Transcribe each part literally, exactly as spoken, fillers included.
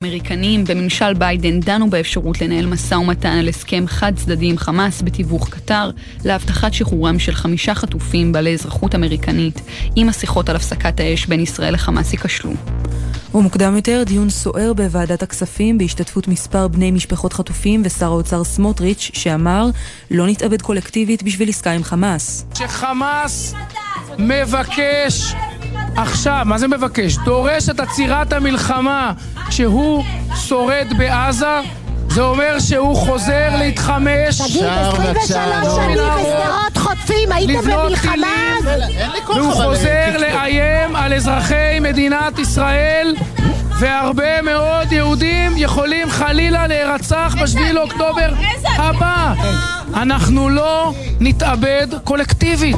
אמריקנים בממשל ביידן דנו באפשרות לנהל משא ומתן על הסכם חד צדדי עם חמאס בתיווך קטר להבטחת שחרורם של חמישה חטופים בעלי אזרחות אמריקנית אם השיחות על הפסקת האש בין ישראל לחמאס ייכשלו. ומוקדם יותר דיון סוער בוועדת הכספים בהשתתפות מספר בני משפחות חטופים ושר האוצר סמוטריץ' שאמר לא נתאבד קולקטיבית בשביל עסקה עם חמאס. שחמאס מבקש עכשיו, מה זה מבקש? דורש את עצירת המלחמה שהוא שורד בעזה, זה אומר שהוא חוזר להתחמש. תגיד, עשרים ושלוש שנים בסדרות חוטפים, הייתם במלחמה? והוא חוזר לאיים על אזרחי מדינת ישראל, והרבה מאוד יהודים יכולים חלילה להירצח בשביעי לאוקטובר הבא. אנחנו לא נתאבד קולקטיבית.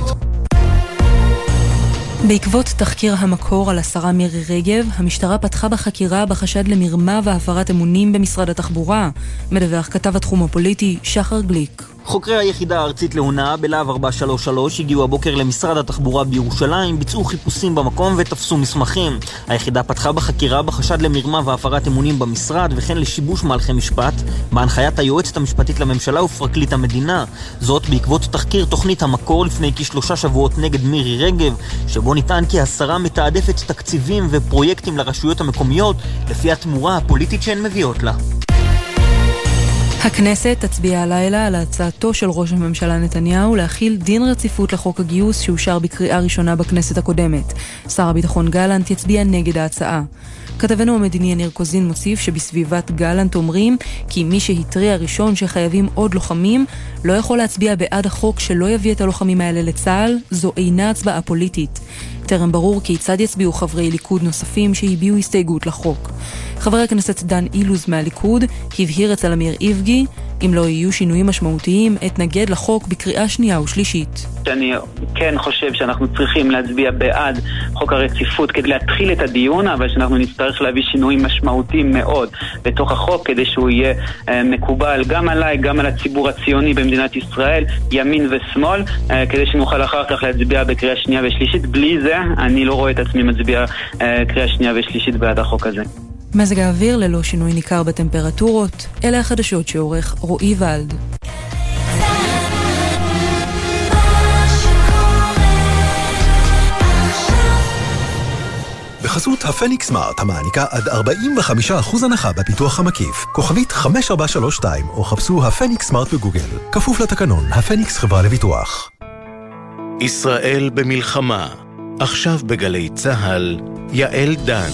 בעקבות תחקיר המקור על השרה מירי רגב, המשטרה פתחה בחקירה בחשד למרמה והפרת אמונים במשרד התחבורה. מדווח כתב התחום הפוליטי שחר גליק. חוקרי היחידה הארצית להונאה בלהב ארבע שלוש שלוש הגיעו הבוקר למשרד התחבורה בירושלים, ביצעו חיפושים במקום ותפסו מסמכים. היחידה פתחה בחקירה בחשד למרמה והפרת אמונים במשרד וכן לשיבוש מהלכי משפט, בהנחיית היועצת המשפטית לממשלה ופרקליט המדינה. זאת בעקבות תחקיר תוכנית המקור לפני כשלושה שבועות נגד מירי רגב, שבו נטען כי השרה מתעדפת תקציבים ופרויקטים לרשויות המקומיות לפי התמורה הפוליטית שהן מביאות לה. הכנסת תצביע הלילה על הצעתו של ראש הממשלה נתניהו להחיל דין רציפות לחוק הגיוס שאושר בקריאה ראשונה בכנסת הקודמת. שר הביטחון גלנט יצביע נגד ההצעה. כתבנו המדיני יניר קוזין מוסיף שבסביבת גלנט אומרים כי מי שהתריע ראשון שחייבים עוד לוחמים לא יכול להצביע בעד החוק שלא יביא את הלוחמים האלה לצה"ל, זו אינה הצבעה פוליטית. טרם ברור כיצד יצביעו חברי ליכוד נוספים שהביעו הסתייגות לחוק. חבר הכנסת דן אילוז מהליכוד הבהיר אצל אמיר איבגי, אם לא יהיו שינויים משמעותיים, אתנגד לחוק בקריאה שנייה ושלישית. אני כן חושב שאנחנו צריכים להצביע בעד חוק הרציפות כדי להתחיל את הדיון, אבל שאנחנו נצטרך להביא שינויים משמעותיים מאוד בתוך החוק כדי שהוא יהיה אה, מקובל גם עליי, גם על הציבור הציוני במדינת ישראל, ימין ושמאל, אה, כדי שנוכל אחר כך להצביע בקריאה שנייה ושלישית. בלי זה אני לא רואה את עצמי מצביע אה, קריאה שנייה ושלישית בעד החוק הזה. מזג האוויר ללא שינוי ניכר בטמפרטורות. אלה החדשות שעורך רועי ולד. בחסות הפניקס סמארט המעניקה עד ארבעים וחמישה אחוז הנחה בפיתוח המקיף. כוכבית חמש ארבע שלוש שתיים או חפשו הפניקס סמארט בגוגל. כפוף לתקנון, הפניקס חברה לביטוח. ישראל במלחמה. עכשיו בגלי צהל, יעל דן.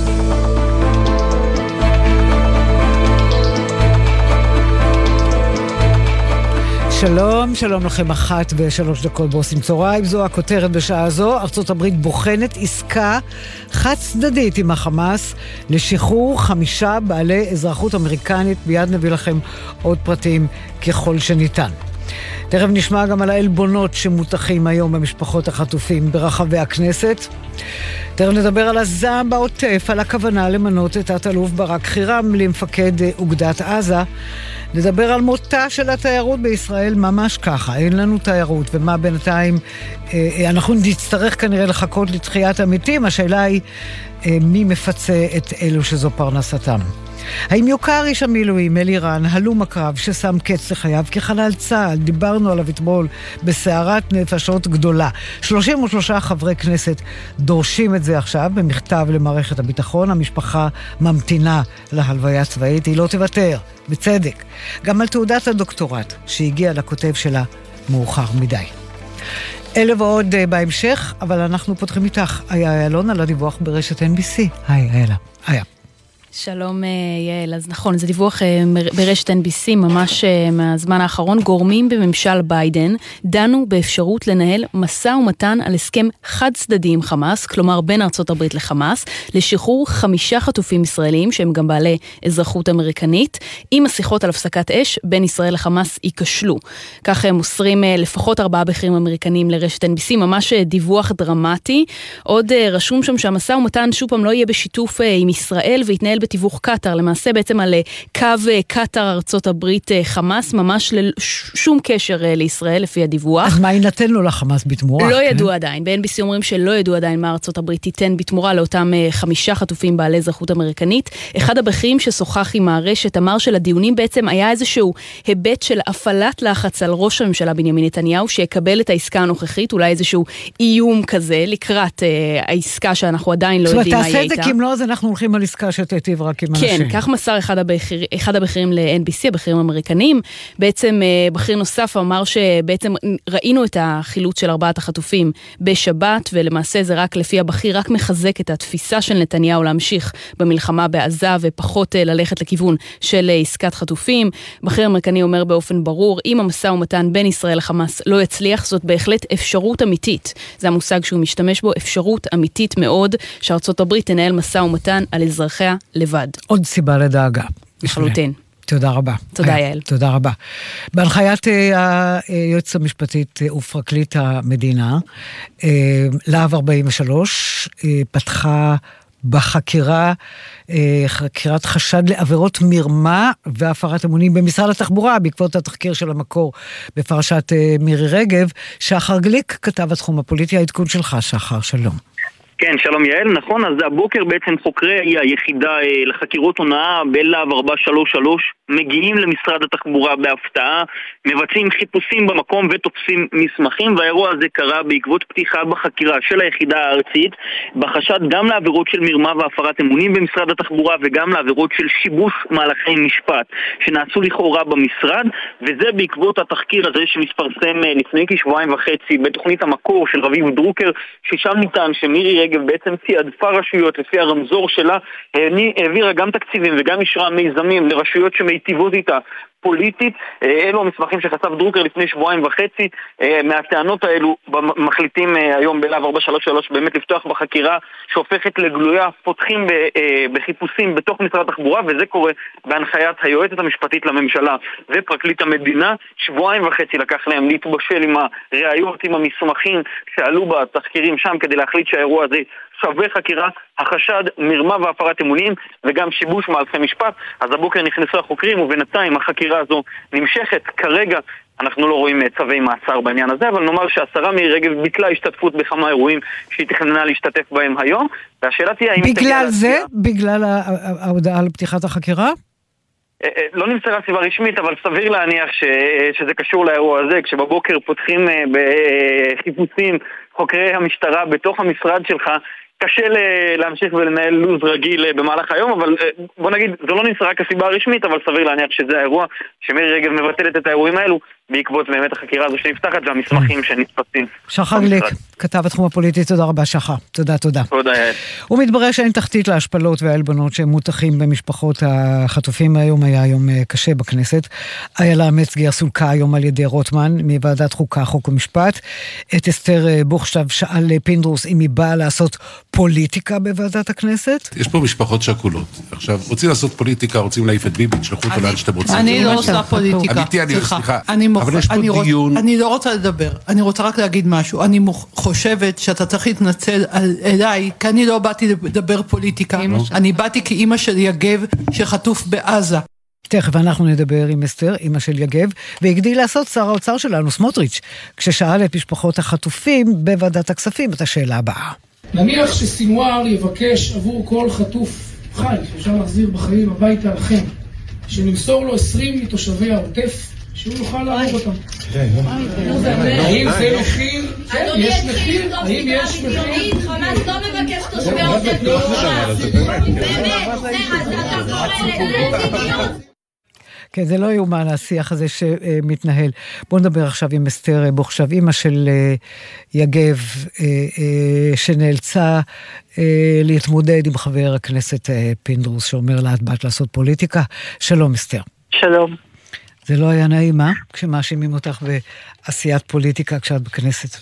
שלום, שלום לכם אחת ושלוש דקות בעושים צהריים. זו הכותרת בשעה זו. ארצות הברית בוחנת עסקה חד צדדית עם החמאס לשחרור חמישה בעלי אזרחות אמריקנית. ביד נביא לכם עוד פרטים ככל שניתן. תכף נשמע גם על העלבונות שמותחים היום במשפחות החטופים ברחבי הכנסת. תכף נדבר על הזעם בעוטף, על הכוונה למנות את תת-אלוף ברק חירם למפקד אוגדת עזה. נדבר על מותה של התיירות בישראל, ממש ככה, אין לנו תיירות, ומה בינתיים, אה, אנחנו נצטרך כנראה לחכות לתחיית המתים. השאלה היא אה, מי מפצה את אלו שזו פרנסתם. האם יוכר איש המילואים אלירן, הלום הקרב ששם קץ לחייו כחלל צה"ל, דיברנו עליו אתמול בסערת נפשות גדולה. שלושים ושלושה חברי כנסת דורשים את זה עכשיו במכתב למערכת הביטחון. המשפחה ממתינה להלוויה צבאית, היא לא תוותר, בצדק. גם על תעודת הדוקטורט שהגיעה לכותב שלה מאוחר מדי. אלה ועוד בהמשך, אבל אנחנו פותחים איתך. היה אלון על הדיווח ברשת אן בי סי. היי, אלה. היה. שלום יעל, אז נכון, זה דיווח ברשת אן בי סי ממש מהזמן האחרון. גורמים בממשל ביידן דנו באפשרות לנהל משא ומתן על הסכם חד צדדי עם חמאס, כלומר בין ארצות הברית לחמאס, לשחרור חמישה חטופים ישראלים שהם גם בעלי אזרחות אמריקנית, אם השיחות על הפסקת אש בין ישראל לחמאס ייכשלו. כך הם מוסרים לפחות ארבעה בכירים אמריקנים לרשת אן בי סי, ממש דיווח דרמטי. עוד רשום שם שהמשא ומתן שוב פעם לא יהיה בשיתוף עם ישראל ויתנהל בתיווך קטר, למעשה בעצם על קו קטר ארצות הברית חמאס, ממש לשום קשר לישראל לפי הדיווח. אז מה ינתן לו לחמאס בתמורה? לא ידעו עדיין, ב-אן בי סי אומרים שלא ידעו עדיין מה ארצות הברית תיתן בתמורה לאותם חמישה חטופים בעלי אזרחות אמריקנית. אחד הבכירים ששוחח עם הרשת אמר שלדיונים בעצם היה איזשהו היבט של הפעלת לחץ על ראש הממשלה בנימין נתניהו, שיקבל את העסקה הנוכחית, אולי איזשהו איום כזה לקראת אה, העסקה שאנחנו עדיין לא יודעים מה יהיה איתה. זאת אומרת, תעשה את זה, כי אם לא, אז אנחנו הולכים על עסקה שתיטיב רק עם אנשים. כן, כך מסר אחד, הבחיר, אחד הבכירים ל-אן בי סי, הבכירים האמריקנים. בעצם אה, בכיר נוסף אמר שבעצם ראינו את החילוץ של ארבעת החטופים בשבת, ולמעשה זה רק לפי הבכיר, רק מחזק את התפיסה של נתניהו להמשיך במלחמה בעזה, ופחות אה, ללכת לכיוון של אה, עסקת חטופים. בכיר אמריקני אומר באופן ברור, אם המשא ומתן בין ישראל לחמאס לא יצליח, זאת בהחלט אפשרות אמיתית. זה המושג שהוא משתמש בו, אפשרות אמיתית מאוד, שארצות הברית תנהל משא ומתן על אזרחיה לבד. עוד סיבה לדאגה. לחלוטין. תודה רבה. תודה יעל. תודה רבה. בהנחיית היועצת המשפטית ופרקליט המדינה, להב ארבעים ושלוש פתחה בחקירה, חקירת חשד לעבירות מרמה והפרת אמונים במשרד התחבורה, בעקבות התחקיר של המקור בפרשת מירי רגב. שחר גליק, כתב התחום הפוליטי, העדכון שלך, שחר, שלום. כן, שלום יעל, נכון, אז הבוקר בעצם חוקרי היחידה לחקירות הונאה בלהב ארבע שלוש שלוש מגיעים למשרד התחבורה בהפתעה, מבצעים חיפושים במקום ותופסים מסמכים, והאירוע הזה קרה בעקבות פתיחה בחקירה של היחידה הארצית, בחשד גם לעבירות של מרמה והפרת אמונים במשרד התחבורה וגם לעבירות של שיבוש מהלכי משפט שנעשו לכאורה במשרד, וזה בעקבות התחקיר הזה שמתפרסם לפני כשבועיים וחצי בתוכנית המקור של רביב דרוקר, ששם ניתן שמירי רגב בעצם תיעדפה רשויות לפי הרמזור שלה, העבירה גם תקציבים וגם אישרה מיזמים לרשויות שמיטיבות איתה פוליטית. אלו המסמכים שחשף דרוקר לפני שבועיים וחצי. מהטענות האלו מחליטים היום בלהב ארבע שלוש שלוש באמת לפתוח בחקירה שהופכת לגלויה, פותחים בחיפושים בתוך משרד התחבורה, וזה קורה בהנחיית היועצת המשפטית לממשלה ופרקליט המדינה. שבועיים וחצי לקח להם להתבשל עם הראיות, עם המסמכים שעלו בתחקירים שם, כדי להחליט שהאירוע הזה שווה חקירה, החשד מרמה והפרת אמונים וגם שיבוש מהלכי משפט. אז הבוקר נכנסו החוקרים, ובינתיים החקירה הזו נמשכת. כרגע אנחנו לא רואים צווי מעצר בעניין הזה, אבל נאמר שהשרה מירי רגב ביטלה השתתפות בכמה אירועים שהיא תכננה להשתתף בהם היום, והשאלה תהיה האם... בגלל זה? בגלל ההודעה על פתיחת החקירה? לא נמסרה סיבה רשמית, אבל סביר להניח ש... שזה קשור לאירוע הזה. כשבבוקר פותחים בחיפושים חוקרי המשטרה בתוך המשרד שלך, קשה להמשיך ולנהל לוז רגיל במהלך היום, אבל בוא נגיד, זו לא נמסרה כסיבה הרשמית, אבל סביר להניח שזה האירוע, שמירי רגב מבטלת את האירועים האלו, בעקבות באמת החקירה הזו שנפתחת והמסמכים שנתפסים. שחר גליק, כתב התחום הפוליטי, תודה רבה שחר. תודה, תודה. תודה, יעל. ומתברר שאין תחתית להשפלות והעלבונות שהם מותחים במשפחות החטופים. היום היה יום קשה בכנסת. איילה מצגר סולקה היום על ידי רוטמן מוועדת חוקה, חוק ומשפט. את אסתר בוכשטב שאל פינדרוס אם היא באה לעשות פוליטיקה בוועדת הכנסת. יש פה משפחות שכולות. עכשיו, רוצים לעשות פוליטיקה, רוצים להעיף את ביבי, תשלחו אותו לאן שאתם רוצים. אני לא עושה פוליטיקה. אמיתי, אני סליחה. אבל יש פה דיון. אני לא רוצה לדבר, אני רוצה רק להגיד משהו. אני חושבת שאתה צריך להתנצל אליי, כי אני לא באתי לדבר פוליטיקה. אני באתי כאימא של יגב שחטוף בעזה. תכף אנחנו נדבר עם אסתר, אימא של יגב, והגדיל לעשות שר האוצר שלנו, סמוטריץ', כששאל את משפחות החטופים בוועדת הכספים את השאלה הבאה. נניח שסינואר יבקש עבור כל חטוף חי, שאפשר להחזיר בחיים הביתה לכם, שנמסור לו עשרים מתושבי העוטף, שהוא יוכל להרוג אותם. האם זה מחיר? יש מחיר? האם יש מחיר? חמאס לא מבקש תושבי עוטף. באמת, זה אתה קורא לזה. כן, זה לא יאומן השיח הזה שמתנהל. בואו נדבר עכשיו עם אסתר בוכשטב, אמא של יגב, שנאלצה להתמודד עם חבר הכנסת פינדרוס, שאומר לה, את באת לעשות פוליטיקה. שלום אסתר. שלום. זה לא היה נעים, מה? כשמאשימים אותך בעשיית פוליטיקה כשאת בכנסת.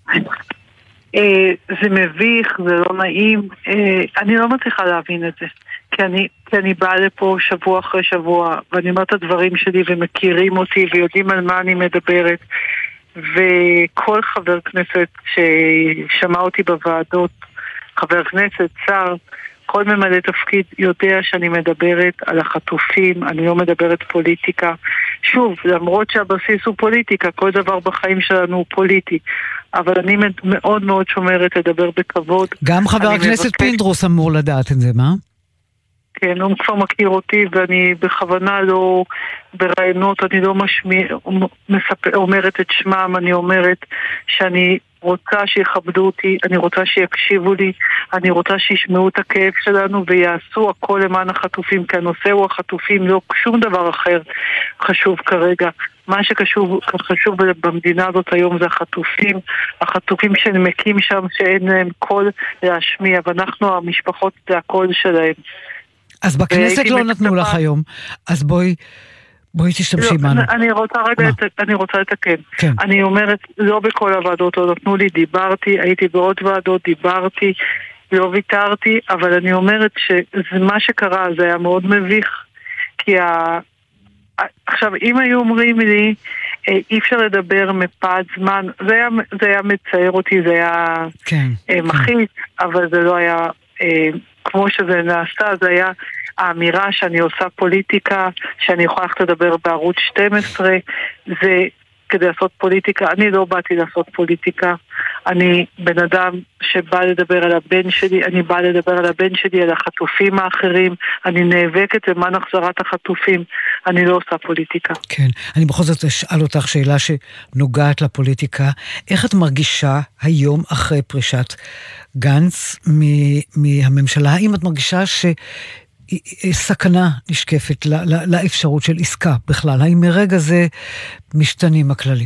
זה מביך, זה לא נעים. אני לא מצליחה להבין את זה. כי אני, כי אני באה לפה שבוע אחרי שבוע, ואני אומרת את הדברים שלי ומכירים אותי ויודעים על מה אני מדברת. וכל חבר כנסת ששמע אותי בוועדות, חבר כנסת, שר, כל ממלא תפקיד יודע שאני מדברת על החטופים, אני לא מדברת פוליטיקה. שוב, למרות שהבסיס הוא פוליטיקה, כל דבר בחיים שלנו הוא פוליטי, אבל אני מאוד מאוד שומרת לדבר בכבוד. גם חבר הכנסת מבקש... פינדרוס אמור לדעת את זה, מה? כן, הוא כבר מכיר אותי, ואני בכוונה לא, ברעיונות, אני לא משמיע, מספר, אומרת את שמם, אני אומרת שאני רוצה שיכבדו אותי, אני רוצה שיקשיבו לי, אני רוצה שישמעו את הכאב שלנו ויעשו הכל למען החטופים, כי הנושא הוא החטופים, לא שום דבר אחר חשוב כרגע. מה שחשוב חשוב במדינה הזאת היום זה החטופים, החטופים שנמקים שם, שאין להם קול להשמיע, ואנחנו המשפחות זה הקול שלהם. אז בכנסת לא נתנו לך היום, אז בואי, בואי תשתמשי בנו. אני רוצה רגע, אני רוצה לתקן. אני אומרת, לא בכל הוועדות לא נתנו לי, דיברתי, הייתי בעוד ועדות, דיברתי, לא ויתרתי, אבל אני אומרת שמה שקרה זה היה מאוד מביך, כי עכשיו, אם היו אומרים לי, אי אפשר לדבר מפאת זמן, זה היה מצייר אותי, זה היה מחיץ, אבל זה לא היה... כמו שזה נעשה, זה היה האמירה שאני עושה פוליטיקה, שאני יכולה לדבר בערוץ שתים עשרה, זה כדי לעשות פוליטיקה. אני לא באתי לעשות פוליטיקה, אני בן אדם שבא לדבר על הבן שלי, אני בא לדבר על הבן שלי, על החטופים האחרים, אני נאבקת למען החזרת החטופים, אני לא עושה פוליטיקה. כן, אני בכל זאת אשאל אותך שאלה שנוגעת לפוליטיקה, איך את מרגישה היום אחרי פרישת גנץ מהממשלה? האם את מרגישה שסכנה נשקפת לאפשרות של עסקה בכלל? האם מרגע זה משתנים הכללים?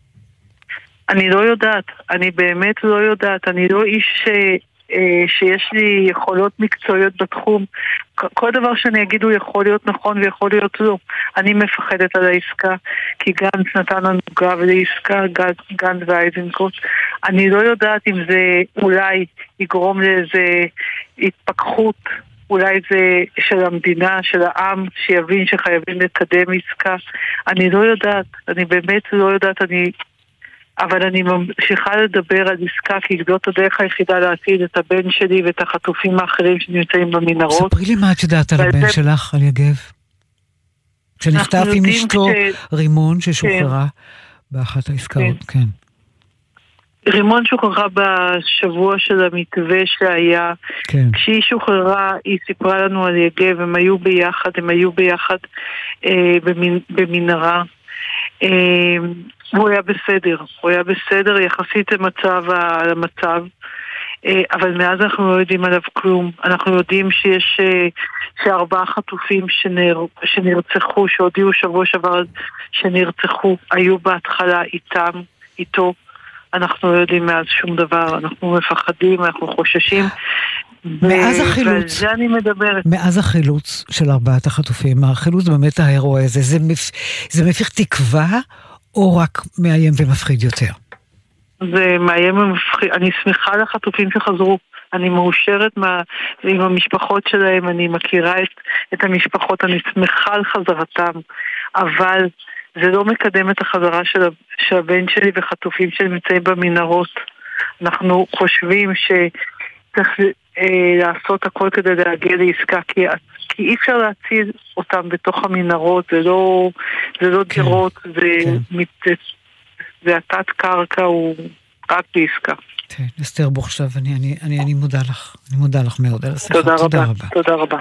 אני לא יודעת, אני באמת לא יודעת, אני לא איש ש... שיש לי יכולות מקצועיות בתחום. כל דבר שאני אגיד הוא יכול להיות נכון ויכול להיות לא. אני מפחדת על העסקה, כי גנץ נתן לנו גב לעסקה, גנץ ואייזנקוט. אני לא יודעת אם זה אולי יגרום לאיזה התפכחות, אולי זה של המדינה, של העם, שיבין שחייבים לקדם עסקה. אני לא יודעת, אני באמת לא יודעת, אני... אבל אני ממשיכה לדבר על עסקה, כי זאת הדרך היחידה להציל את הבן שלי ואת החטופים האחרים שנמצאים במנהרות. ספרי לי מה את יודעת על הבן שלך, על יגב. שנחטף עם אשתו רימון ששוחררה באחת העסקאות, כן. רימון שוחררה בשבוע של המתווה שהיה. כשהיא שוחררה, היא סיפרה לנו על יגב, הם היו ביחד, הם היו ביחד במנהרה. הוא היה בסדר, הוא היה בסדר יחסית למצב, למצב, אבל מאז אנחנו לא יודעים עליו כלום. אנחנו יודעים שיש שארבעה חטופים שנר, שנרצחו, שהודיעו שבוע שעבר שנרצחו, היו בהתחלה איתם, איתו. אנחנו לא יודעים מאז שום דבר, אנחנו מפחדים, אנחנו חוששים. מאז החילוץ, אני מדברת. מאז החילוץ של ארבעת החטופים, החילוץ באמת ההירואי הזה, זה, מפ... זה מפיך תקווה או רק מאיים ומפחיד יותר? זה מאיים ומפחיד, אני שמחה לחטופים שחזרו, אני מאושרת מה... עם המשפחות שלהם, אני מכירה את, את המשפחות, אני שמחה על חזרתם, אבל זה לא מקדם את החזרה של, של הבן שלי וחטופים שנמצאים במנהרות. אנחנו חושבים שצריך אה, לעשות הכל כדי להגיע לעסקה, כי, כי אי אפשר להציל אותם בתוך המנהרות, זה לא, זה לא כן, דירות, זה, כן. מת, זה התת קרקע, הוא רק בעסקה. כן, אסתר בוכשב, אני, אני, אני, אני מודה לך, אני מודה לך מאוד. תודה, תודה רבה, תודה רבה.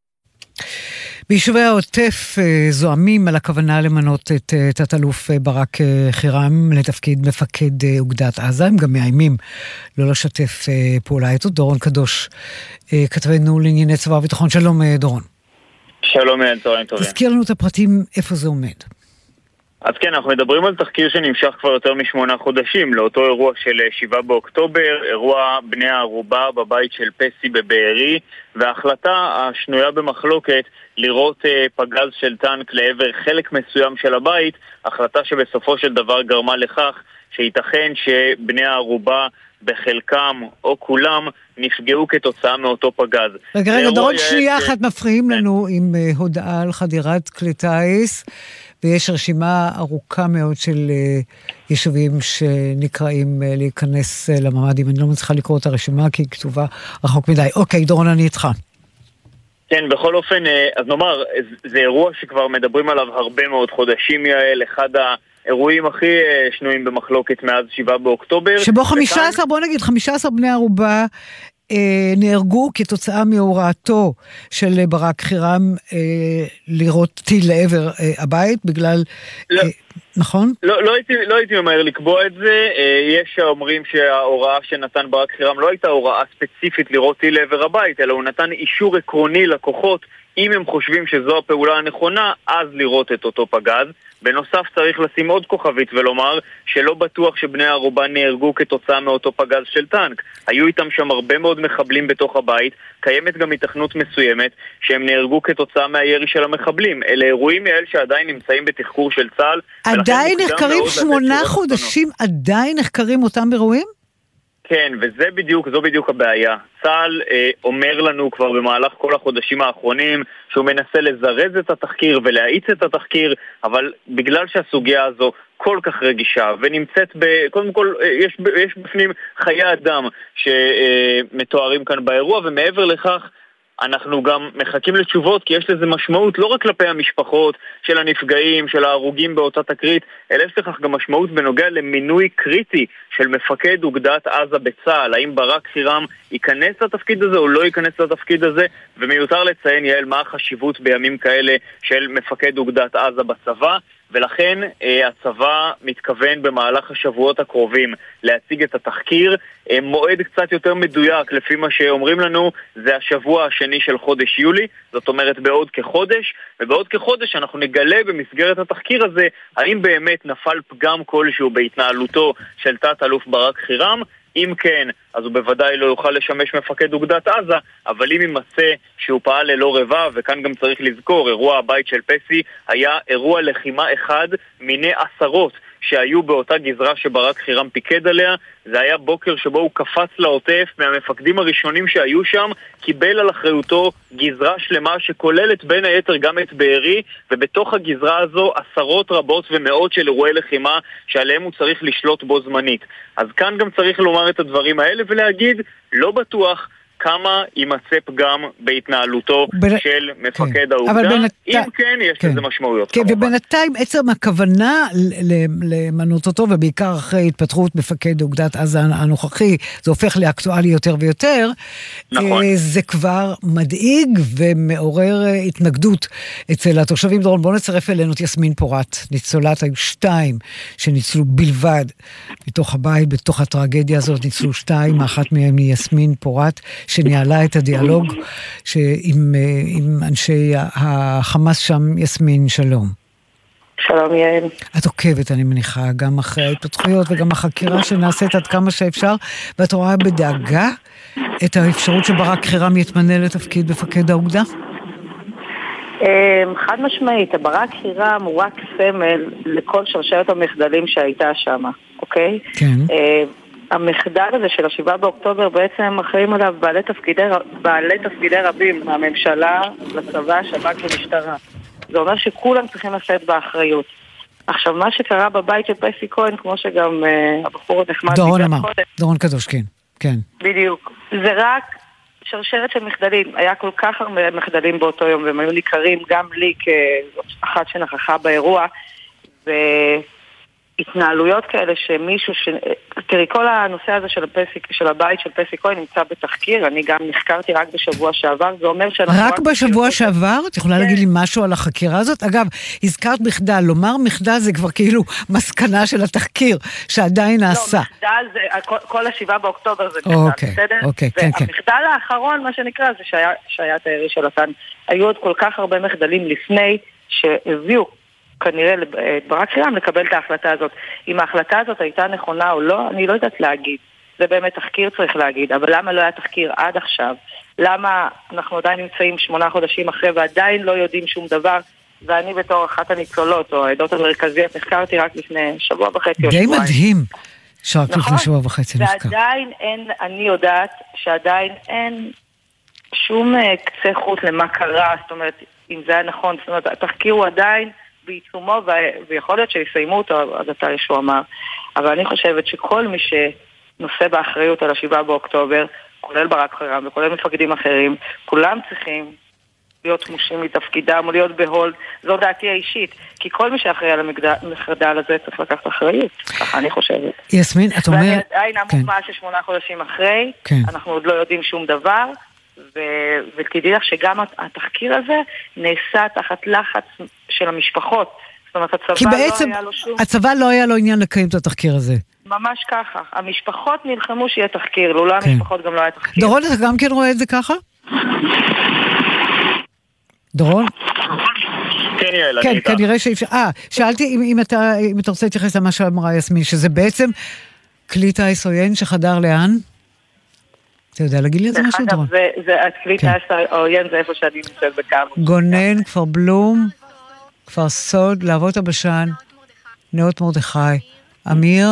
ביישובי העוטף זועמים על הכוונה למנות את תת-אלוף ברק חירם לתפקיד מפקד אוגדת עזה. הם גם מאיימים לא לשתף פעולה איתו. דורון קדוש, כתבנו לענייני צבא וביטחון. שלום דורון. שלום, צהריים טובים. תזכיר לנו את הפרטים, איפה זה עומד. אז כן, אנחנו מדברים על תחקיר שנמשך כבר יותר משמונה חודשים לאותו אירוע של שבעה באוקטובר, אירוע בני הערובה בבית של פסי בבארי, וההחלטה השנויה במחלוקת לראות פגז של טנק לעבר חלק מסוים של הבית, החלטה שבסופו של דבר גרמה לכך שייתכן שבני הערובה בחלקם או כולם נפגעו כתוצאה מאותו פגז. רגע, רגע, דורון, שנייה אחת מפריעים לנו עם הודעה על חדירת כלי טיס, ויש רשימה ארוכה מאוד של יישובים שנקראים להיכנס לממ"דים. אני לא מצליחה לקרוא את הרשימה כי היא כתובה רחוק מדי. אוקיי, דורון, אני איתך. כן, בכל אופן, אז נאמר, זה אירוע שכבר מדברים עליו הרבה מאוד חודשים, יעל, אחד האירועים הכי שנויים במחלוקת מאז שבעה באוקטובר. שבו חמישה עשר, בוא נגיד, חמישה עשר בני ערובה אה, נהרגו כתוצאה מהוראתו של ברק חירם אה, לירות טיל לעבר אה, הבית, בגלל... לא. אה, נכון? לא, לא הייתי, לא הייתי ממהר לקבוע את זה. יש שאומרים שההוראה שנתן ברק חירם לא הייתה הוראה ספציפית לירות טיל לעבר הבית, אלא הוא נתן אישור עקרוני לכוחות, אם הם חושבים שזו הפעולה הנכונה, אז לירות את אותו פגז. בנוסף צריך לשים עוד כוכבית ולומר שלא בטוח שבני הערובה נהרגו כתוצאה מאותו פגז של טנק. היו איתם שם הרבה מאוד מחבלים בתוך הבית, קיימת גם התכנות מסוימת שהם נהרגו כתוצאה מהירי של המחבלים. אלה אירועים יעל שעדיין נמצאים בתחקור של צה"ל. עדיין נחקרים שמונה חודשים, עדיין נחקרים אותם אירועים? כן, וזה בדיוק, זו בדיוק הבעיה. צה"ל אה, אומר לנו כבר במהלך כל החודשים האחרונים שהוא מנסה לזרז את התחקיר ולהאיץ את התחקיר, אבל בגלל שהסוגיה הזו כל כך רגישה ונמצאת ב... קודם כל, יש, יש בפנים חיי אדם שמתוארים כאן באירוע, ומעבר לכך אנחנו גם מחכים לתשובות, כי יש לזה משמעות לא רק כלפי המשפחות של הנפגעים, של ההרוגים באותה תקרית, אלא יש לכך גם משמעות בנוגע למינוי קריטי של מפקד אוגדת עזה בצה"ל. האם ברק חירם ייכנס לתפקיד הזה או לא ייכנס לתפקיד הזה, ומיותר לציין, יעל, מה החשיבות בימים כאלה של מפקד אוגדת עזה בצבא, ולכן אה, הצבא מתכוון במהלך השבועות הקרובים להציג את התחקיר. אה, מועד קצת יותר מדויק לפי מה שאומרים לנו זה השבוע השני של חודש יולי, זאת אומרת בעוד כחודש, ובעוד כחודש אנחנו נגלה במסגרת התחקיר הזה האם באמת נפל פגם כלשהו בהתנהלותו של תת אלוף ברק חירם. אם כן, אז הוא בוודאי לא יוכל לשמש מפקד אוגדת עזה, אבל אם יימצא שהוא פעל ללא רבב, וכאן גם צריך לזכור, אירוע הבית של פסי היה אירוע לחימה אחד מיני עשרות שהיו באותה גזרה שברק חירם פיקד עליה. זה היה בוקר שבו הוא קפץ לעוטף, מהמפקדים הראשונים שהיו שם, קיבל על אחריותו גזרה שלמה שכוללת בין היתר גם את בארי, ובתוך הגזרה הזו עשרות רבות ומאות של אירועי לחימה שעליהם הוא צריך לשלוט בו זמנית. אז כאן גם צריך לומר את הדברים האלה ולהגיד, לא בטוח כמה יימצא פגם בהתנהלותו ב... של מפקד כן. האוגדה, בנת... אם כן יש כן. לזה משמעויות. כן, ובינתיים עצם הכוונה למנות אותו, ובעיקר אחרי התפתחות מפקד אוגדת עזה הנוכחי, זה הופך לאקטואלי יותר ויותר, נכון. זה כבר מדאיג ומעורר התנגדות אצל התושבים. דורון, בוא נצרף אלינו את יסמין פורת, ניצולת, היו שתיים שניצלו בלבד בתוך הבית, בתוך הטרגדיה הזאת ניצלו שתיים, אחת מהם היא יסמין פורת, שניהלה את הדיאלוג שעם, עם אנשי החמאס שם. יסמין, שלום. שלום יעל. את עוקבת, אני מניחה, גם אחרי ההתפתחויות וגם החקירה שנעשית עד כמה שאפשר, ואת רואה בדאגה את האפשרות שברק חירם יתמנה לתפקיד מפקד האוגדה? חד משמעית, ברק חירם הוא רק סמל לכל שרשרת המחדלים שהייתה שם, אוקיי? כן. המחדל הזה של השבעה באוקטובר בעצם אחראים עליו בעלי תפקידי, בעלי תפקידי רבים מהממשלה לצבא, שב"כ ומשטרה. זה אומר שכולם צריכים לשאת באחריות. עכשיו, מה שקרה בבית של פסי כהן, כמו שגם uh, הבחור הנחמד... דורון אמר, דורון קדוש, כן, כן. בדיוק. זה רק שרשרת של מחדלים. היה כל כך הרבה מחדלים באותו יום, והם היו ניכרים גם לי כאחת שנכחה באירוע, ו... התנהלויות כאלה שמישהו ש... תראי, כל הנושא הזה של, הפסי... של הבית של פסי כהן נמצא בתחקיר, אני גם נחקרתי רק בשבוע שעבר, זה אומר שאנחנו... רק בשבוע רק... שעבר? את יכולה כן. להגיד לי משהו על החקירה הזאת? אגב, הזכרת מחדל, לומר מחדל זה כבר כאילו מסקנה של התחקיר, שעדיין נעשה. לא, מחדל זה, כל, כל השבעה באוקטובר זה מחדל, אוקיי, בסדר? אוקיי, כן, כן. והמחדל האחרון, מה שנקרא, זה שהיה, שהיה תארי של התן. היו עוד כל כך הרבה מחדלים לפני שהביאו כנראה ברק חירם לקבל את ההחלטה הזאת. אם ההחלטה הזאת הייתה נכונה או לא, אני לא יודעת להגיד. זה באמת תחקיר צריך להגיד. אבל למה לא היה תחקיר עד עכשיו? למה אנחנו עדיין נמצאים שמונה חודשים אחרי ועדיין לא יודעים שום דבר? ואני בתור אחת הניצולות או העדות המרכזיות נחקרתי רק לפני שבוע וחצי או שבועיים. די מדהים שרק נכון? לפני שבוע וחצי נחקר. ועדיין אין, אני יודעת שעדיין אין שום קצה חוט למה קרה, זאת אומרת, אם זה היה נכון, זאת אומרת, התחקיר הוא עדיין בעיצומו, ויכול להיות שיסיימו אותו, אז אתה ישו אמר. אבל אני חושבת שכל מי שנושא באחריות על השבעה באוקטובר, כולל ברק חירם וכולל מפקדים אחרים, כולם צריכים להיות מושים מתפקידם או להיות בהולד, זו דעתי האישית, כי כל מי שאחראי על המחדל הזה צריך לקחת אחריות, ככה אני חושבת. יסמין, את אומרת... ואני עדיין המוחמאה ששמונה חודשים אחרי, אנחנו עוד לא יודעים שום דבר, ותדעי לך שגם התחקיר הזה נעשה תחת לחץ של המשפחות, זאת אומרת הצבא כי בעצם לא היה לו שום... הצבא לא היה לו עניין לקיים את התחקיר הזה. ממש ככה, המשפחות נלחמו שיהיה תחקיר, לא המשפחות גם לא היה תחקיר. דורון, אתה גם כן רואה את זה ככה? דורון? כן, יעל, כן, כנראה שאפשר... אה, שאלתי אם, אם, אתה, אם אתה רוצה להתייחס למה שאמרה יסמין, שזה בעצם כלי טיס עוין שחדר לאן? אתה יודע להגיד לי את זה משהו, דורון? זה, זה, כלי טיס עוין זה איפה שאני נמצאת בקו. גונן, כפר בלום, כפר סוד, להבות הבשן, נאות מרדכי, אמיר,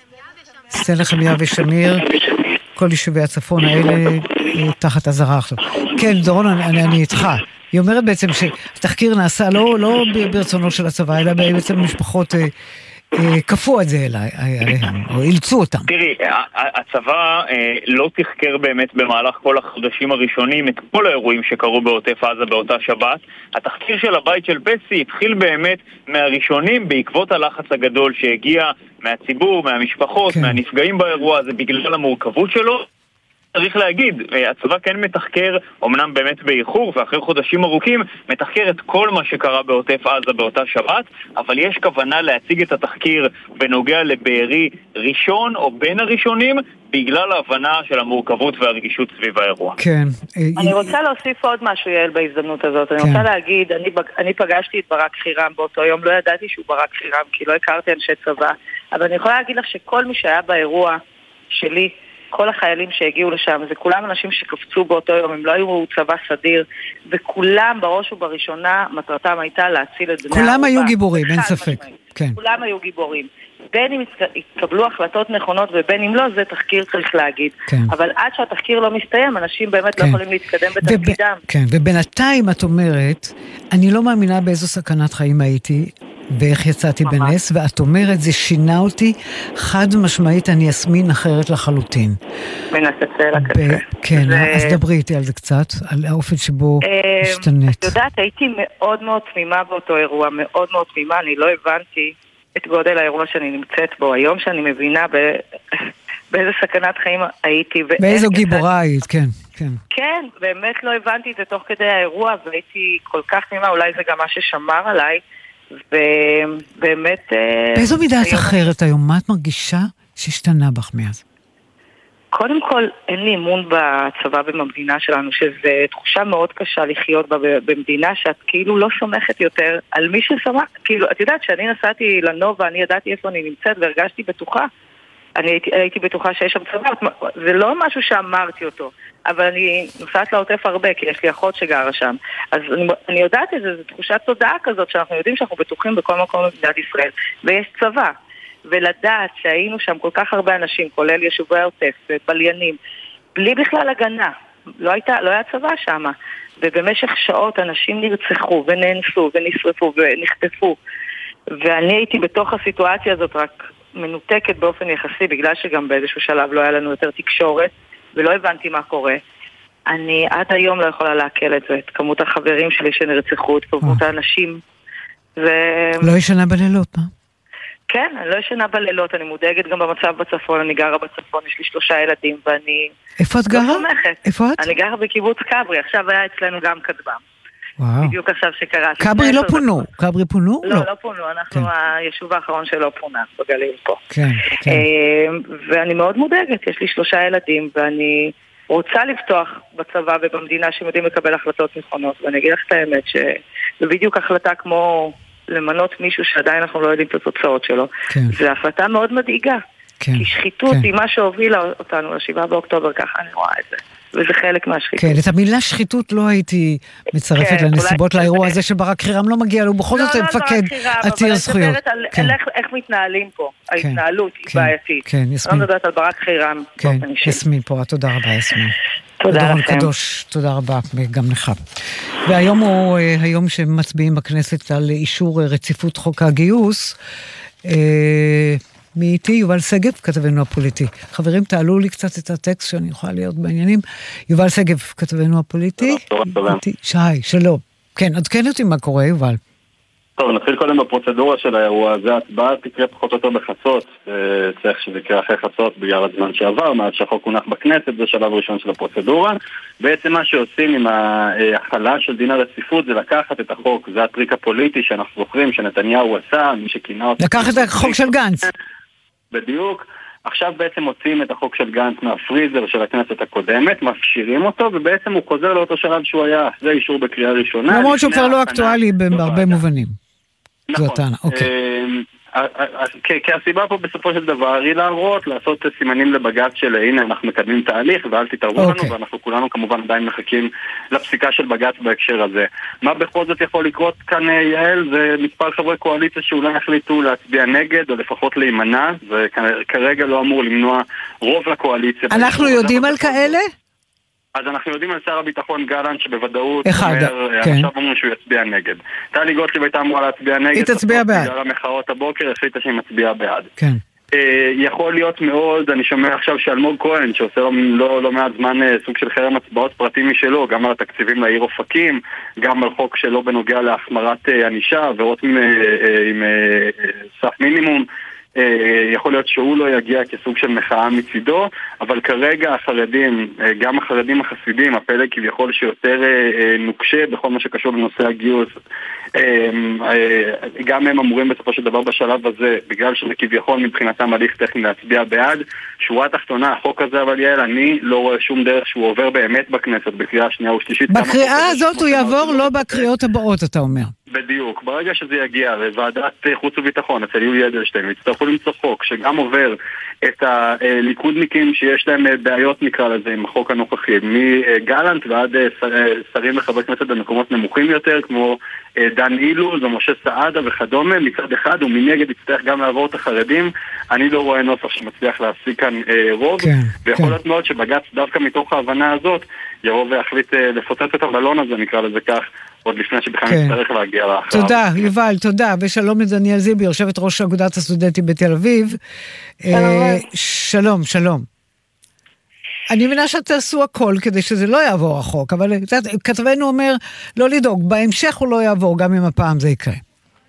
סטן לחמיה ושמיר, כל יישובי הצפון האלה תחת הזרה עכשיו. כן, דורון, אני, אני איתך. היא אומרת בעצם שהתחקיר נעשה לא, לא ברצונו של הצבא, אלא בעצם משפחות אה, אה, כפו את זה אליי, עליהם, או אילצו אותם. תראי, הצבא אה, לא תחקר באמת במהלך כל החודשים הראשונים את כל האירועים שקרו בעוטף עזה באותה שבת. התחקיר של הבית של פסי התחיל באמת מהראשונים בעקבות הלחץ הגדול שהגיע מהציבור, מהמשפחות, כן. מהנפגעים באירוע הזה בגלל המורכבות שלו. צריך להגיד, הצבא כן מתחקר, אמנם באמת באיחור ואחרי חודשים ארוכים, מתחקר את כל מה שקרה בעוטף עזה באותה שבת, אבל יש כוונה להציג את התחקיר בנוגע לבארי ראשון או בין הראשונים, בגלל ההבנה של המורכבות והרגישות סביב האירוע. כן. אני רוצה להוסיף עוד משהו, יעל, בהזדמנות הזאת. אני רוצה להגיד, אני, אני פגשתי את ברק חירם באותו יום, לא ידעתי שהוא ברק חירם, כי לא הכרתי אנשי צבא, אבל אני יכולה להגיד לך שכל מי שהיה באירוע שלי, כל החיילים שהגיעו לשם, זה כולם אנשים שקפצו באותו יום, הם לא היו צבא סדיר, וכולם בראש ובראשונה מטרתם הייתה להציל את בני הערובה. כולם היו גיבורים, אין ספק. כן. כולם היו גיבורים. בין אם התקבלו החלטות נכונות ובין אם לא, זה תחקיר צריך להגיד. כן. אבל עד שהתחקיר לא מסתיים, אנשים באמת כן. לא יכולים להתקדם בתפקידם. וב... כן, ובינתיים את אומרת, אני לא מאמינה באיזו סכנת חיים הייתי, ואיך יצאתי ממש. בנס, ואת אומרת, זה שינה אותי חד משמעית, אני יסמין אחרת לחלוטין. מנסצל הקצה. כן, ו... אז דברי איתי על זה קצת, על האופן שבו השתנית. את יודעת, הייתי מאוד מאוד תמימה באותו אירוע, מאוד מאוד תמימה, אני לא הבנתי את גודל האירוע שאני נמצאת בו. היום שאני מבינה ב... באיזה סכנת חיים הייתי. באיזו גיבורה היית, כן, כן. כן, באמת לא הבנתי את זה תוך כדי האירוע, והייתי כל כך תמימה, אולי זה גם מה ששמר עליי, ובאמת... באיזו מידה את אחרת היום? מה את מרגישה שהשתנה בך מאז? קודם כל, אין לי אמון בצבא ובמדינה שלנו, שזו תחושה מאוד קשה לחיות בה במדינה שאת כאילו לא סומכת יותר על מי שסומך. כאילו, את יודעת, שאני נסעתי לנובה, אני ידעתי איפה אני נמצאת והרגשתי בטוחה. אני הייתי, הייתי בטוחה שיש שם צבא. זה לא משהו שאמרתי אותו, אבל אני נוסעת לעוטף הרבה, כי יש לי אחות שגרה שם. אז אני, אני יודעת את זה, זו תחושת תודעה כזאת, שאנחנו יודעים שאנחנו בטוחים בכל מקום במדינת ישראל, ויש צבא. ולדעת שהיינו שם כל כך הרבה אנשים, כולל יישובי העוטף ובליינים, בלי בכלל הגנה, לא הייתה, לא היה צבא שם, ובמשך שעות אנשים נרצחו ונאנסו ונשרפו ונחטפו, ואני הייתי בתוך הסיטואציה הזאת רק מנותקת באופן יחסי, בגלל שגם באיזשהו שלב לא היה לנו יותר תקשורת, ולא הבנתי מה קורה. אני עד היום לא יכולה להקל את זה, את כמות החברים שלי שנרצחו, את כמות האנשים. ו... לא ישנה בלילות, מה? כן, אני לא ישנה בלילות, אני מודאגת גם במצב בצפון, אני גרה בצפון, יש לי שלושה ילדים, ואני... איפה את גרה? לא סומכת. איפה את? אני גרה בקיבוץ קברי, עכשיו היה אצלנו גם כתבם. וואו. בדיוק עכשיו שקרה. קברי לא פונו, קברי פונו? לא, לא פונו, אנחנו היישוב האחרון שלא פונה בגליל פה. כן, כן. ואני מאוד מודאגת, יש לי שלושה ילדים, ואני רוצה לפתוח בצבא ובמדינה שהם יודעים לקבל החלטות נכונות, ואני אגיד לך את האמת, שזה בדיוק החלטה כמו... למנות מישהו שעדיין אנחנו לא יודעים את התוצאות שלו. כן. זו החלטה מאוד מדאיגה. כן. כי שחיתות כן. היא מה שהובילה אותנו לשבעה באוקטובר, ככה אני רואה את זה. וזה חלק מהשחיתות. כן, את המילה שחיתות לא הייתי מצרפת כן, לנסיבות לאירוע הזה שברק חירם לא מגיע לו, בכל זאת מפקד עתיר זכויות. אבל אני מדברת על איך, איך מתנהלים פה. כן. ההתנהלות היא כן. בעייתית. כן, יסמין. אני לא מדברת על ברק חירם. כן, יסמין פה, תודה רבה יסמין. תודה לכם. קדוש, תודה רבה גם לך. והיום הוא היום שמצביעים בכנסת על אישור רציפות חוק הגיוס, מי איתי? יובל שגב, כתבנו הפוליטי. חברים, תעלו לי קצת את הטקסט שאני יכולה להיות בעניינים. יובל שגב, כתבנו הפוליטי. שי, שלום. כן, עדכן אותי מה קורה, יובל. טוב, נתחיל קודם בפרוצדורה של האירוע הזה. ההצבעה תקרה פחות או יותר בחצות. צריך שזה יקרה אחרי חצות בגלל הזמן שעבר, מאז שהחוק הונח בכנסת, זה שלב ראשון של הפרוצדורה. בעצם מה שעושים עם ההחלה של דין הרציפות זה לקחת את החוק. זה הטריק הפוליטי שאנחנו זוכרים שנתניהו עשה, מי שכינה אותו. לקחת את החוק של גנץ. בדיוק. עכשיו בעצם מוצאים את החוק של גנץ מהפריזר של הכנסת הקודמת, מפשירים אותו, ובעצם הוא חוזר לאותו שלב שהוא היה. זה אישור בקריאה ראשונה. למרות שהוא כבר לא אקטואלי בהרבה מובנים. נכון. כי הסיבה פה בסופו של דבר היא להראות, לעשות סימנים לבג"ץ של הנה אנחנו מקדמים תהליך ואל תתערבו לנו, ואנחנו כולנו כמובן עדיין מחכים לפסיקה של בג"ץ בהקשר הזה. מה בכל זאת יכול לקרות כאן, יעל? זה מספר חברי קואליציה שאולי החליטו להצביע נגד או לפחות להימנע, וכרגע לא אמור למנוע רוב לקואליציה. אנחנו יודעים על כאלה? אז אנחנו יודעים על שר הביטחון גלנט שבוודאות אחד, אומר, כן. עכשיו אומרים שהוא יצביע נגד. טלי גוטליב הייתה אמורה להצביע נגד. היא תצביע בעד. בגלל המחאות הבוקר החליטה שהיא מצביעה בעד. כן. אה, יכול להיות מאוד, אני שומע עכשיו שאלמוג כהן, שעושה לו לא, לא מעט זמן אה, סוג של חרם הצבעות פרטי משלו, גם על התקציבים לעיר אופקים, גם על חוק שלו בנוגע להחמרת אה, ענישה, ועוד עם, אה, אה, עם אה, סף מינימום. יכול להיות שהוא לא יגיע כסוג של מחאה מצידו, אבל כרגע החרדים, גם החרדים החסידים, הפלג כביכול שיותר נוקשה בכל מה שקשור לנושא הגיוס, גם הם אמורים בסופו של דבר בשלב הזה, בגלל שזה כביכול מבחינתם הליך טכני להצביע בעד. שורה תחתונה, החוק הזה, אבל יעל, אני לא רואה שום דרך שהוא עובר באמת בכנסת בקריאה שנייה ושלישית. בקריאה הזאת הוא יעבור, לא בקריאות הבאות, אתה אומר. בדיוק, ברגע שזה יגיע לוועדת חוץ וביטחון אצל יולי אדלשטיין, יצטרכו למצוא חוק שגם עובר את הליכודניקים שיש להם בעיות נקרא לזה עם החוק הנוכחי, מגלנט ועד שרים וחברי כנסת במקומות נמוכים יותר כמו דן אילוז או משה סעדה וכדומה, מצד אחד ומנגד יצטרך גם לעבור את החרדים. אני לא רואה נוסח שמצליח להשיג כאן רוב, כן, ויכול להיות כן. מאוד שבג"ץ דווקא מתוך ההבנה הזאת יבוא והחליט לפוצץ את הבלון הזה, נקרא לזה כך, עוד לפני שבכלל כן. נצטרך להגיע לאחר. תודה, יובל, תודה. ושלום לדניאל זיבי, יושבת ראש אגודת הסטודנטים בתל אביב. שלום, אה, שלום, שלום. אני מבינה שתעשו הכל כדי שזה לא יעבור החוק, אבל כתבנו אומר, לא לדאוג, בהמשך הוא לא יעבור, גם אם הפעם זה יקרה.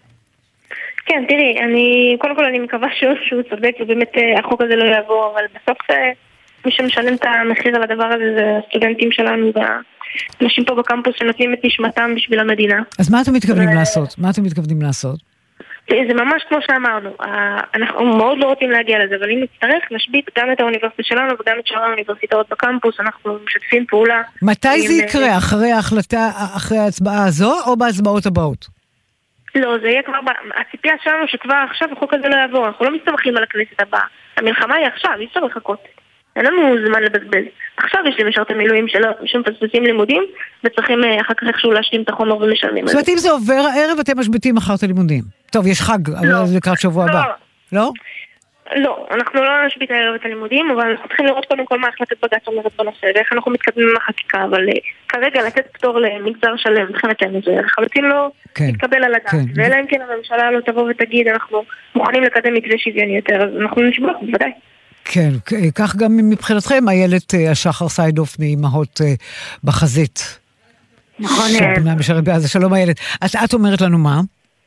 כן, תראי, אני, קודם כל אני מקווה שהוא, שהוא צודק, ובאמת החוק הזה לא יעבור, אבל בסוף מי שמשלם את המחיר על הדבר הזה זה הסטודנטים שלנו, והאנשים פה בקמפוס שנותנים את נשמתם בשביל המדינה. אז מה אתם מתכוונים לעשות? מה אתם מתכוונים לעשות? זה ממש כמו שאמרנו, אנחנו מאוד לא רוצים להגיע לזה, אבל אם נצטרך, נשבית גם את האוניברסיטה שלנו וגם את שאר האוניברסיטאות בקמפוס, אנחנו משתפים פעולה. מתי זה יקרה? אחרי ההחלטה, אחרי ההצבעה הזו, או בהצבעות הבאות? לא, זה יהיה כבר, הציפייה שלנו שכבר עכשיו החוק הזה לא יעבור, אנחנו לא מסתמכים על הכנסת הבאה. המלחמה היא עכשיו, אי אפשר לחכות. אין לנו זמן לבזבז. עכשיו יש לי משרת המילואים שלו, שמפספסים לימודים, וצריכים אחר כך איכשהו להשלים את החומר ומשלמים. זאת אומרת, אם זה עובר הערב, אתם משביתים מחר את הלימודים. טוב, יש חג, אבל זה לקראת שבוע הבא. לא? לא, אנחנו לא נשבית הערב את הלימודים, אבל אנחנו צריכים לראות קודם כל מה החלטת בג"ץ אומרת בנושא, ואיך אנחנו מתקדמים מהחקיקה, אבל כרגע לתת פטור למגזר שלם, מבחינתנו זה לחלוטין לא מתקבל על הדעת. ואלא אם כן הממשלה לא תבוא ותגיד, אנחנו מוכנים לקדם מתווה שוויוני יותר, אז אנחנו נשבע, בוודאי. כן, כך גם מבחינתכם, איילת השחר סיידוף מאימהות בחזית. נכון. שלום איילת. אז את אומרת לנו מה?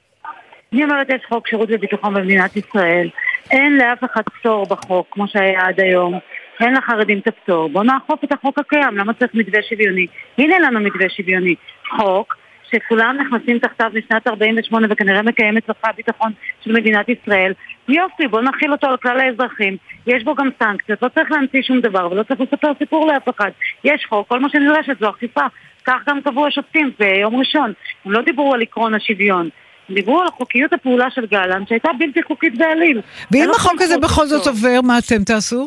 אני אומרת, יש חוק שירות וביטחון במדינת ישראל. אין לאף אחד פטור בחוק, כמו שהיה עד היום. אין לחרדים את הפטור. בואו נאכוף את החוק הקיים, למה צריך מתווה שוויוני? הנה לנו מתווה שוויוני. חוק שכולם נכנסים תחתיו משנת ארבעים ושמונה וכנראה מקיים את צורכי הביטחון של מדינת ישראל. יופי, בואו נכיל אותו על כלל האזרחים. יש בו גם סנקציות, לא צריך להמציא שום דבר ולא צריך לספר סיפור לאף אחד. יש חוק, כל מה שנדרשת זו אכיפה. כך גם קבעו השופטים ביום ראשון. הם לא דיברו על עקרון השוויון. הם דיברו על חוקיות הפעולה של גלנט שהייתה בלתי חוקית בעליל. ואם החוק הזה בכל זאת עובר, מה אתם תעשו?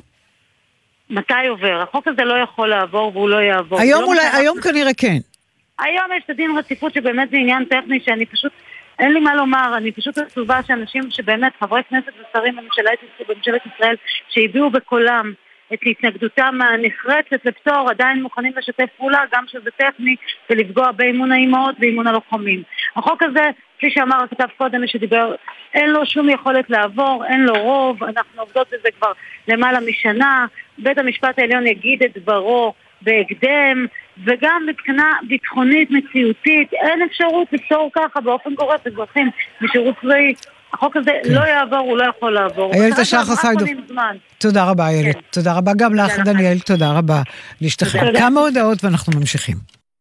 מתי עובר? החוק הזה לא יכול לעבור והוא לא יעבור. היום אולי, היום כנראה כן. היום יש את הדין רציפות שבאמת זה עניין טכני שאני פשוט, אין לי מה לומר, אני פשוט עצובה שאנשים שבאמת חברי כנסת ושרים בממשלת ישראל שהביאו בקולם את התנגדותם הנחרצת לפטור, עדיין מוכנים לשתף פעולה, גם שזה טכני, ולפגוע באימון האימהות ואימון הלוחמים. החוק הזה, כפי שאמר הכתב קודם, שדיבר, אין לו שום יכולת לעבור, אין לו רוב, אנחנו עובדות בזה כבר למעלה משנה, בית המשפט העליון יגיד את דברו בהקדם, וגם מבחינה ביטחונית מציאותית, אין אפשרות לפתור ככה באופן גורף אזרחים משירות צבאי. החוק הזה לא יעבור, הוא לא יכול לעבור. איילת השחר סיידוף. תודה רבה איילת. תודה רבה גם לך דניאל, תודה רבה להשתחרר. כמה הודעות ואנחנו ממשיכים.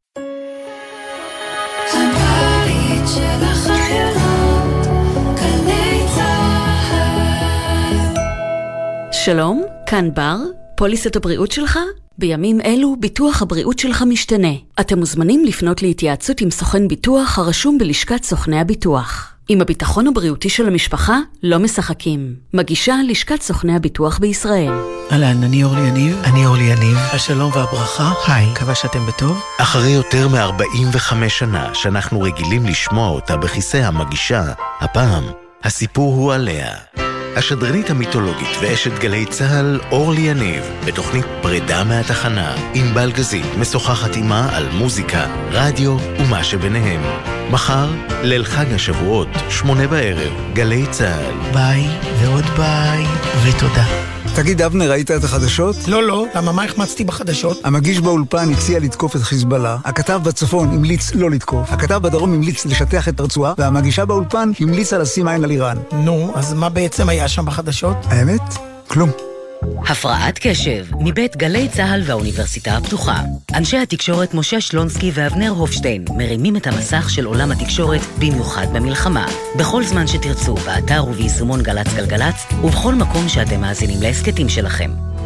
שלום, כאן בר, פוליסת הבריאות שלך? בימים אלו ביטוח הבריאות שלך משתנה. אתם מוזמנים לפנות להתייעצות עם סוכן ביטוח הרשום בלשכת סוכני הביטוח. עם הביטחון הבריאותי של המשפחה לא משחקים. מגישה לשכת סוכני הביטוח בישראל. אהלן, אני אורלי יניב. אני אורלי יניב. השלום והברכה. היי. מקווה שאתם בטוב. אחרי יותר מ-ארבעים וחמש שנה שאנחנו רגילים לשמוע אותה בכיסא המגישה, הפעם הסיפור הוא עליה. השדרנית המיתולוגית ואשת גלי צהל אורלי יניב בתוכנית פרידה מהתחנה עם בלגזית משוחחת עימה על מוזיקה, רדיו ומה שביניהם. מחר, ליל חג השבועות, שמונה בערב, גלי צהל. ביי ועוד ביי ותודה. תגיד אבנר, ראית את החדשות? לא, לא. למה, מה החמצתי בחדשות? המגיש באולפן הציע לתקוף את חיזבאללה, הכתב בצפון המליץ לא לתקוף, הכתב בדרום המליץ לשטח את הרצועה, והמגישה באולפן המליצה לשים עין על איראן. נו, אז מה בעצם היה שם בחדשות? האמת? כלום. הפרעת קשב, מבית גלי צהל והאוניברסיטה הפתוחה. אנשי התקשורת משה שלונסקי ואבנר הופשטיין מרימים את המסך של עולם התקשורת במיוחד במלחמה. בכל זמן שתרצו, באתר וביישומון גלץ גלגלץ, ובכל מקום שאתם מאזינים להסקטים שלכם.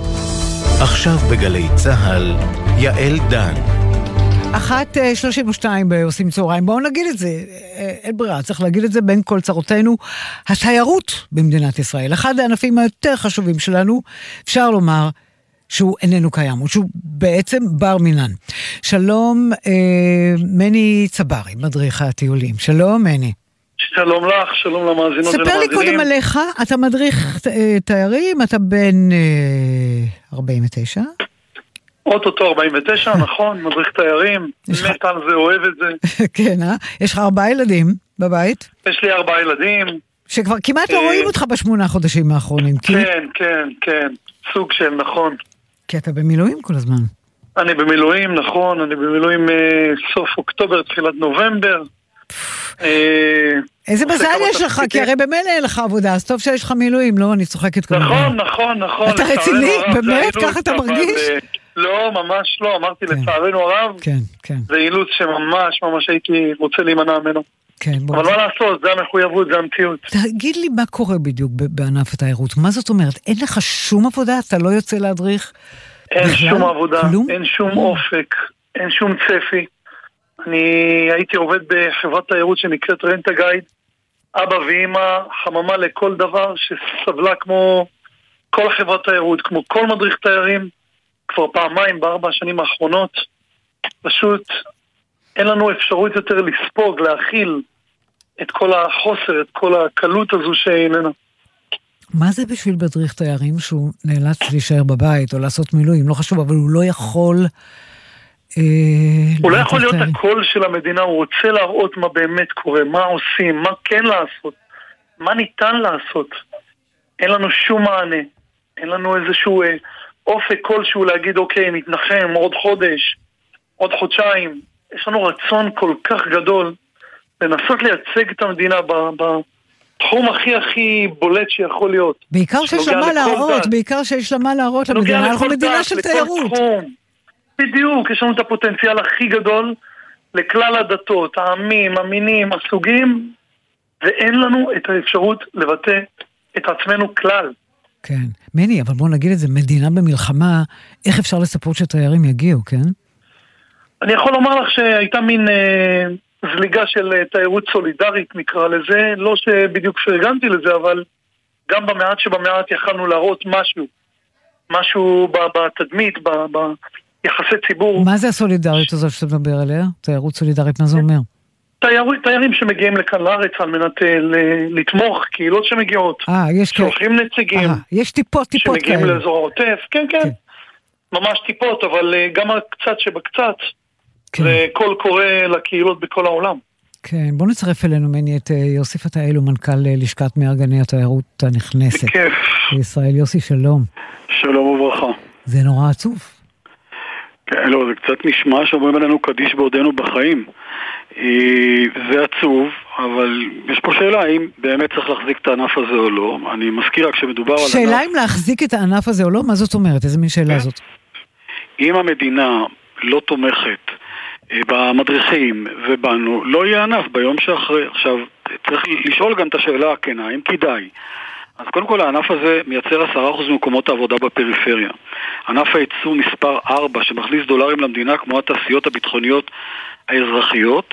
עכשיו בגלי צהל, יעל דן. אחת שלושים ושתיים בעושים צהריים, בואו נגיד את זה, אין ברירה, צריך להגיד את זה בין כל צרותינו, התיירות במדינת ישראל, אחד הענפים היותר חשובים שלנו, אפשר לומר שהוא איננו קיים, שהוא בעצם בר מינן. שלום, אה, מני צברי, מדריך הטיולים, שלום מני. שלום לך, שלום למאזינות ולמאזינים. ספר לי קודם עליך, אתה מדריך תיירים, אתה בן אה, ארבעים ותשע? אוטוטו ארבעים ותשע, נכון, מדריך תיירים, מת על זה, אוהב את זה. כן, אה? יש לך ארבעה ילדים בבית? יש לי ארבעה ילדים. שכבר כמעט לא רואים אותך בשמונה חודשים האחרונים. כן, כן, כן, סוג של נכון. כי אתה במילואים כל הזמן. אני במילואים, נכון, אני במילואים סוף אוקטובר, תחילת נובמבר. איזה מזל יש לך, כי הרי במילא אין לך עבודה, אז טוב שיש לך מילואים, לא? אני צוחקת כמובן. נכון, נכון, נכון. אתה רציני? באמת? ככה אתה מרגיש? לא, ממש לא, אמרתי לצערנו הרב, כן, כן. זה אילוץ שממש ממש הייתי רוצה להימנע ממנו. כן, אבל מה לעשות, זה המחויבות, זה המציאות. תגיד לי מה קורה בדיוק בענף התיירות, מה זאת אומרת? אין לך שום עבודה? אתה לא יוצא להדריך? אין שום עבודה, אין שום אופק, אין שום צפי. אני הייתי עובד בחברת תיירות שנקראת רנטה גייד, אבא ואמא, חממה לכל דבר שסבלה כמו כל החברת תיירות, כמו כל מדריך תיירים, כבר פעמיים בארבע השנים האחרונות. פשוט אין לנו אפשרות יותר לספוג, להכיל את כל החוסר, את כל הקלות הזו שאיננה. מה זה בשביל מדריך תיירים שהוא נאלץ להישאר בבית או לעשות מילואים? לא חשוב, אבל הוא לא יכול... הוא לא יכול להיות הקול של המדינה, הוא רוצה להראות מה באמת קורה, מה עושים, מה כן לעשות, מה ניתן לעשות. אין לנו שום מענה, אין לנו איזשהו אופק כלשהו להגיד אוקיי, נתנחם עוד חודש, עוד חודשיים. יש לנו רצון כל כך גדול לנסות לייצג את המדינה בתחום הכי הכי בולט שיכול להיות. בעיקר שיש לה מה להראות, בעיקר שיש לה מה להראות למדינה, אנחנו מדינה של תיירות. בדיוק, יש לנו את הפוטנציאל הכי גדול לכלל הדתות, העמים, המינים, הסוגים, ואין לנו את האפשרות לבטא את עצמנו כלל. כן. מני, אבל בוא נגיד את זה, מדינה במלחמה, איך אפשר לספות שתיירים יגיעו, כן? אני יכול לומר לך שהייתה מין אה, זליגה של אה, תיירות סולידרית, נקרא לזה, לא שבדיוק פרגנתי לזה, אבל גם במעט שבמעט יכלנו להראות משהו, משהו בתדמית, ב... ב יחסי ציבור. מה זה הסולידריות הזאת שאתה מדבר עליה? תיירות סולידרית, מה זה אומר? תיירים שמגיעים לכאן לארץ על מנת לתמוך, קהילות שמגיעות. אה, יש כאלה. שולחים נציגים. יש טיפות, טיפות כאלה. שמגיעים לאזור העוטף, כן, כן. ממש טיפות, אבל גם הקצת שבקצת. זה קול קורא לקהילות בכל העולם. כן, בוא נצרף אלינו מני את יוסי פתאל, הוא מנכ"ל לשכת מארגני התיירות הנכנסת. בכיף. בישראל. יוסי, שלום. שלום וברכה. זה נורא עצוב. כן, לא, זה קצת נשמע שאומרים עלינו קדיש בעודנו בחיים. זה עצוב, אבל יש פה שאלה, האם באמת צריך להחזיק את הענף הזה או לא. אני מזכיר רק שמדובר על ענף... שאלה אם להחזיק את הענף הזה או לא? מה זאת אומרת? איזה מין שאלה זאת? אם המדינה לא תומכת במדריכים ובנו, לא יהיה ענף ביום שאחרי. עכשיו, צריך לשאול גם את השאלה הכנה, אם כדאי. אז קודם כל הענף הזה מייצר עשרה אחוז ממקומות העבודה בפריפריה. ענף הייצוא מספר ארבע שמכניס דולרים למדינה כמו התעשיות הביטחוניות האזרחיות,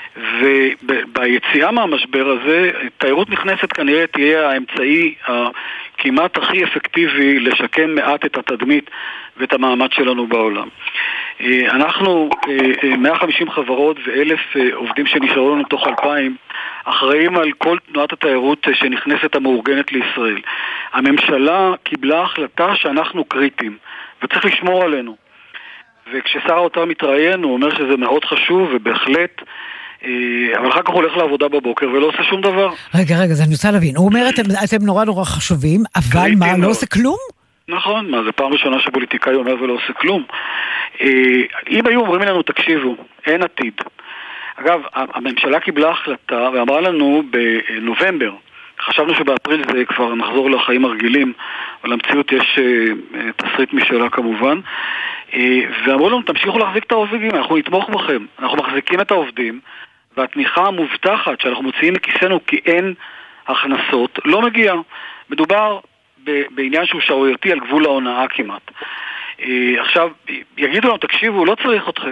וביציאה מהמשבר הזה תיירות נכנסת כנראה תהיה האמצעי הכמעט הכי אפקטיבי לשקם מעט את התדמית ואת המעמד שלנו בעולם. אנחנו מאה וחמישים חברות ואלף עובדים שנשארו לנו תוך אלפיים אחראים על כל תנועת התיירות שנכנסת המאורגנת לישראל. הממשלה קיבלה החלטה שאנחנו קריטיים וצריך לשמור עלינו, וכששר האוצר מתראיין הוא אומר שזה מאוד חשוב ובהחלט, אבל אחר כך הוא הולך לעבודה בבוקר ולא עושה שום דבר. רגע, רגע, אז אני רוצה להבין, הוא אומר אתם, אתם נורא נורא חשובים, אבל מה, לא עושה כלום? נכון, מה, זה פעם ראשונה שפוליטיקאי אומר ולא עושה כלום. אם היו אומרים לנו, תקשיבו, אין עתיד. אגב, הממשלה קיבלה החלטה ואמרה לנו בנובמבר, חשבנו שבאפריל זה כבר נחזור לחיים הרגילים, אבל למציאות יש תסריט משאלה כמובן, ואמרו לנו, תמשיכו להחזיק את העובדים, אנחנו נתמוך בכם, אנחנו מחזיקים את העובדים, והתמיכה המובטחת שאנחנו מוציאים מכיסנו כי אין הכנסות, לא מגיעה. מדובר בעניין שהוא שערורייתי על גבול ההונאה כמעט. עכשיו, יגידו לנו, תקשיבו, לא צריך אתכם.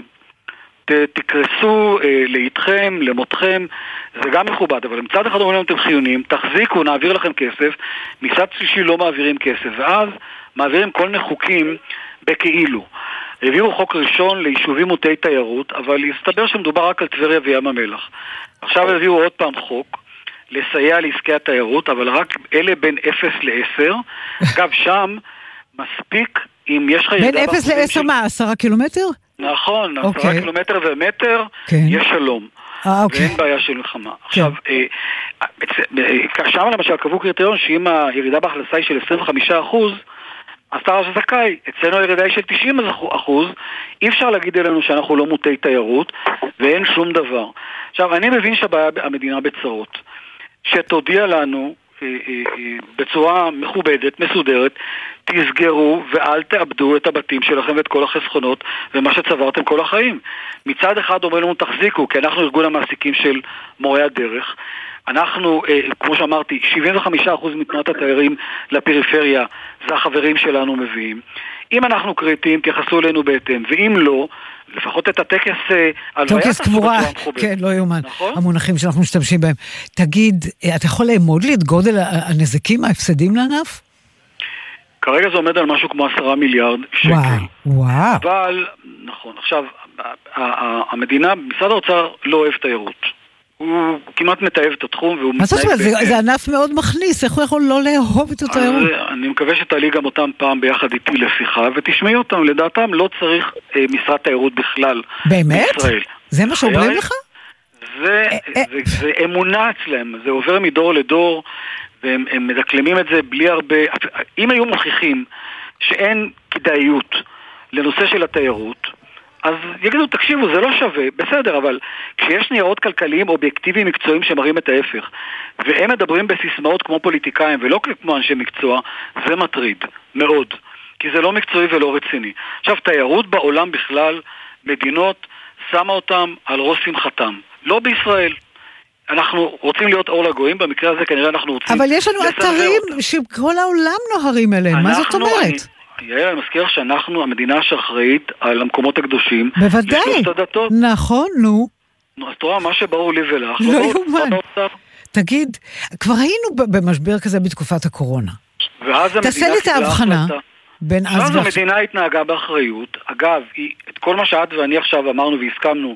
תקרסו לאיתכם, למותכם, זה גם מכובד, אבל מצד אחד אומרים לנו אתם חיוניים, תחזיקו, נעביר לכם כסף, מצד שלישי לא מעבירים כסף, ואז מעבירים כל מיני חוקים בכאילו. הביאו חוק ראשון ליישובים מוטי תיירות, אבל יסתבר שמדובר רק על טבריה וים המלח. עכשיו הביאו עוד פעם חוק לסייע לעסקי התיירות, אבל רק אלה בין אפס לעשר. אגב, שם מספיק אם יש לך ירידה... בין אפס לעשר מה? עשרה קילומטר? נכון, עשרה קילומטר ומטר יש שלום. ואין בעיה של מלחמה. עכשיו, שם למשל קבעו קריטריון שאם הירידה בהכנסה היא של עשרים וחמישה אחוז, אז אתה זכאי. אצלנו הירידה היא של תשעים אחוז, אי אפשר להגיד אלינו שאנחנו לא מוטי תיירות, ואין שום דבר. עכשיו, אני מבין שהמדינה בצרות, שתודיע לנו בצורה מכובדת, מסודרת, תסגרו ואל תאבדו את הבתים שלכם ואת כל החסכונות ומה שצברתם כל החיים. מצד אחד אומרים לנו תחזיקו, כי אנחנו ארגון המעסיקים של מורי הדרך. אנחנו, כמו שאמרתי, שבעים וחמישה אחוז מתנועת התיירים לפריפריה זה החברים שלנו מביאים. אם אנחנו קריטיים, תייחסו אלינו בהתאם, ואם לא, לפחות את הטקס טקס קבורה, כן, לא יאומן, המונחים שאנחנו משתמשים בהם. תגיד, אתה יכול לאמוד לי את גודל הנזקים, ההפסדים לענף? כרגע זה עומד על משהו כמו עשרה מיליארד שקל. וואו. אבל, נכון, עכשיו, המדינה, משרד האוצר לא אוהב תיירות. הוא כמעט מתאהב את התחום והוא... מה זאת אומרת? זה ענף מאוד מכניס, איך הוא יכול לא לאהוב את התיירות? אני מקווה שתעלי גם אותם פעם ביחד איתי לשיחה ותשמעי אותם, לדעתם לא צריך משרד תיירות בכלל באמת? זה מה שאומרים לך? זה אמונה אצלם, זה עובר מדור לדור והם מדקלמים את זה בלי הרבה... אם היו מוכיחים שאין כדאיות לנושא של התיירות, אז יגידו, תקשיבו, זה לא שווה, בסדר, אבל כשיש ניירות כלכליים אובייקטיביים מקצועיים שמראים את ההפך, והם מדברים בסיסמאות כמו פוליטיקאים ולא כמו אנשי מקצוע, זה מטריד, מאוד, כי זה לא מקצועי ולא רציני. עכשיו, תיירות בעולם בכלל, מדינות שמה אותם על ראש שמחתם, לא בישראל. אנחנו רוצים להיות אור לגויים, במקרה הזה כנראה אנחנו רוצים... אבל יש לנו אתרים שכל העולם נוהרים אליהם, מה זאת אומרת? יאללה, אני מזכיר שאנחנו המדינה שאחראית על המקומות הקדושים. בוודאי. לשלושת הדתות. נכון, נו. נו, אז תראה, מה שברור לי ולך. לא יומן. תגיד, כבר היינו במשבר כזה בתקופת הקורונה. תעשה לי את ההבחנה בין אז ואז המדינה התנהגה באחריות. אגב, את כל מה שאת ואני עכשיו אמרנו והסכמנו,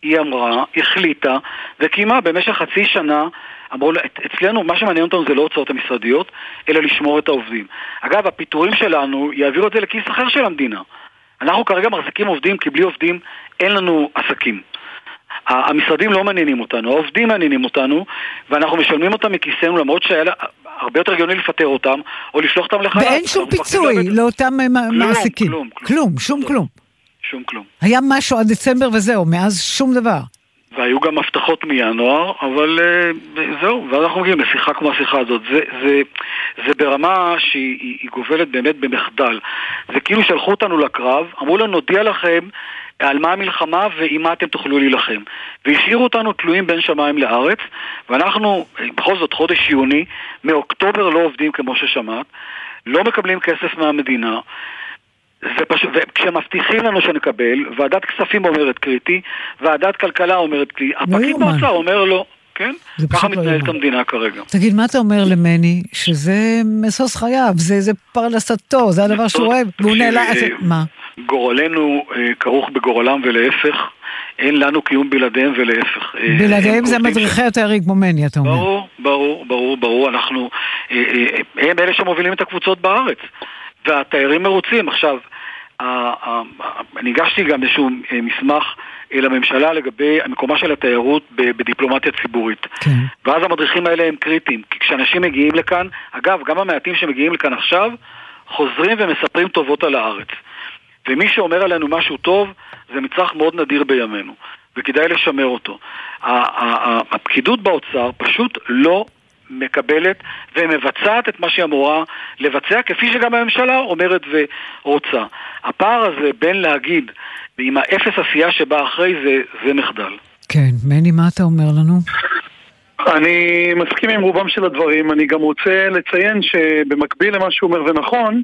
היא אמרה, החליטה, וקיימה במשך חצי שנה, אמרו, אצלנו מה שמעניין אותנו זה לא הוצאות המשרדיות, אלא לשמור את העובדים. אגב, הפיטורים שלנו יעבירו את זה לכיס אחר של המדינה. אנחנו כרגע מחזיקים עובדים, כי בלי עובדים אין לנו עסקים. המשרדים לא מעניינים אותנו, העובדים מעניינים אותנו, ואנחנו משלמים אותם מכיסנו, למרות שהיה הרבה יותר הגיוני לפטר אותם, או לשלוח אותם לחל"ת. ואין שום פיצוי לאותם מעסיקים. כלום, כלום, שום כלום. שום כלום. היה משהו עד דצמבר וזהו, מאז שום דבר. והיו גם הבטחות מינואר, אבל uh, זהו, ואז אנחנו מגיעים לשיחה כמו השיחה הזאת. זה, זה, זה ברמה שהיא גובלת באמת במחדל. זה כאילו שלחו אותנו לקרב, אמרו לנו, נודיע לכם על מה המלחמה ועם מה אתם תוכלו להילחם. והשאירו אותנו תלויים בין שמיים לארץ, ואנחנו, בכל זאת, חודש יוני, מאוקטובר לא עובדים כמו ששמעת, לא מקבלים כסף מהמדינה, זה פשוט, וכשמבטיחים לנו שנקבל, ועדת כספים אומרת קריטי, ועדת כלכלה אומרת קריטי, הפקיד באוצר אומר לו, כן? ככה מתנהלת המדינה כרגע. תגיד, מה אתה אומר למני? שזה מסוס חייו, זה פרנסתו, זה הדבר שהוא אוהב, והוא נעלה, מה? גורלנו כרוך בגורלם ולהפך, אין לנו קיום בלעדיהם ולהפך. בלעדיהם זה מדריכי התיירים כמו מני, אתה אומר. ברור, ברור, ברור, ברור, אנחנו, הם אלה שמובילים את הקבוצות בארץ. והתיירים מרוצים. עכשיו, אני הגשתי גם איזשהו מסמך לממשלה לגבי המקומה של התיירות בדיפלומטיה ציבורית. כן. ואז המדריכים האלה הם קריטיים, כי כשאנשים מגיעים לכאן, אגב, גם המעטים שמגיעים לכאן עכשיו, חוזרים ומספרים טובות על הארץ. ומי שאומר עלינו משהו טוב, זה מצרך מאוד נדיר בימינו, וכדאי לשמר אותו. הפקידות באוצר פשוט לא מקבלת ומבצעת את מה שהיא אמורה לבצע, כפי שגם הממשלה אומרת ורוצה. הפער הזה בין להגיד ועם האפס עשייה שבא אחרי זה, זה מחדל. כן, מני, מה אתה אומר לנו? אני מסכים עם רובם של הדברים. אני גם רוצה לציין שבמקביל למה שהוא אומר ונכון,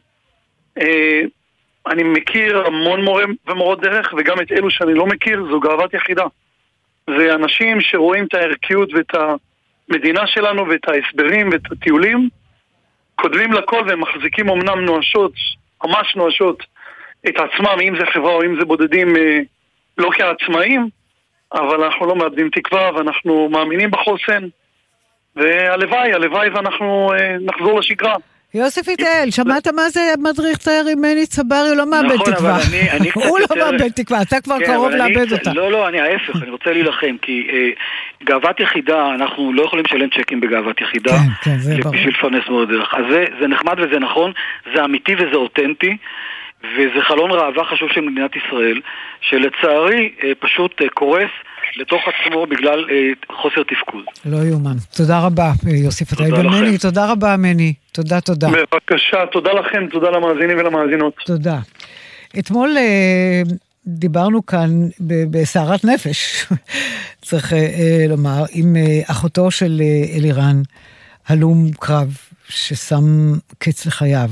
אני מכיר המון מורים ומורות דרך, וגם את אלו שאני לא מכיר, זו גאוות יחידה. זה אנשים שרואים את הערכיות ואת ה מדינה שלנו ואת ההסברים ואת הטיולים, כותבים לכל והם מחזיקים אמנם נואשות, ממש נואשות, את עצמם, אם זה חברה או אם זה בודדים, לא כעצמאים, אבל אנחנו לא מאבדים תקווה ואנחנו מאמינים בחוסן, והלוואי, הלוואי ואנחנו נחזור לשגרה. יוסף איתאל, שמעת מה זה מדריך תיירים מני צברי? הוא לא מאבד תקווה. הוא לא מאבד תקווה, אתה כבר קרוב לאבד אותה. לא, לא, אני ההפך, אני רוצה להילחם, כי גאוות יחידה, אנחנו לא יכולים לשלם צ'קים בגאוות יחידה, בשביל לפרנס מאוד דרך. אז זה נחמד וזה נכון, זה אמיתי וזה אותנטי, וזה חלון ראווה חשוב של מדינת ישראל, שלצערי פשוט קורס לתוך עצמו בגלל חוסר תפקוד. לא יאומן. תודה רבה, יוסיף איתאל ומני. תודה רבה, מני. תודה, תודה. בבקשה, תודה לכם, תודה למאזינים ולמאזינות. תודה. אתמול דיברנו כאן בסערת נפש, צריך לומר, עם אחותו של אלירן, הלום קרב, ששם קץ לחייו.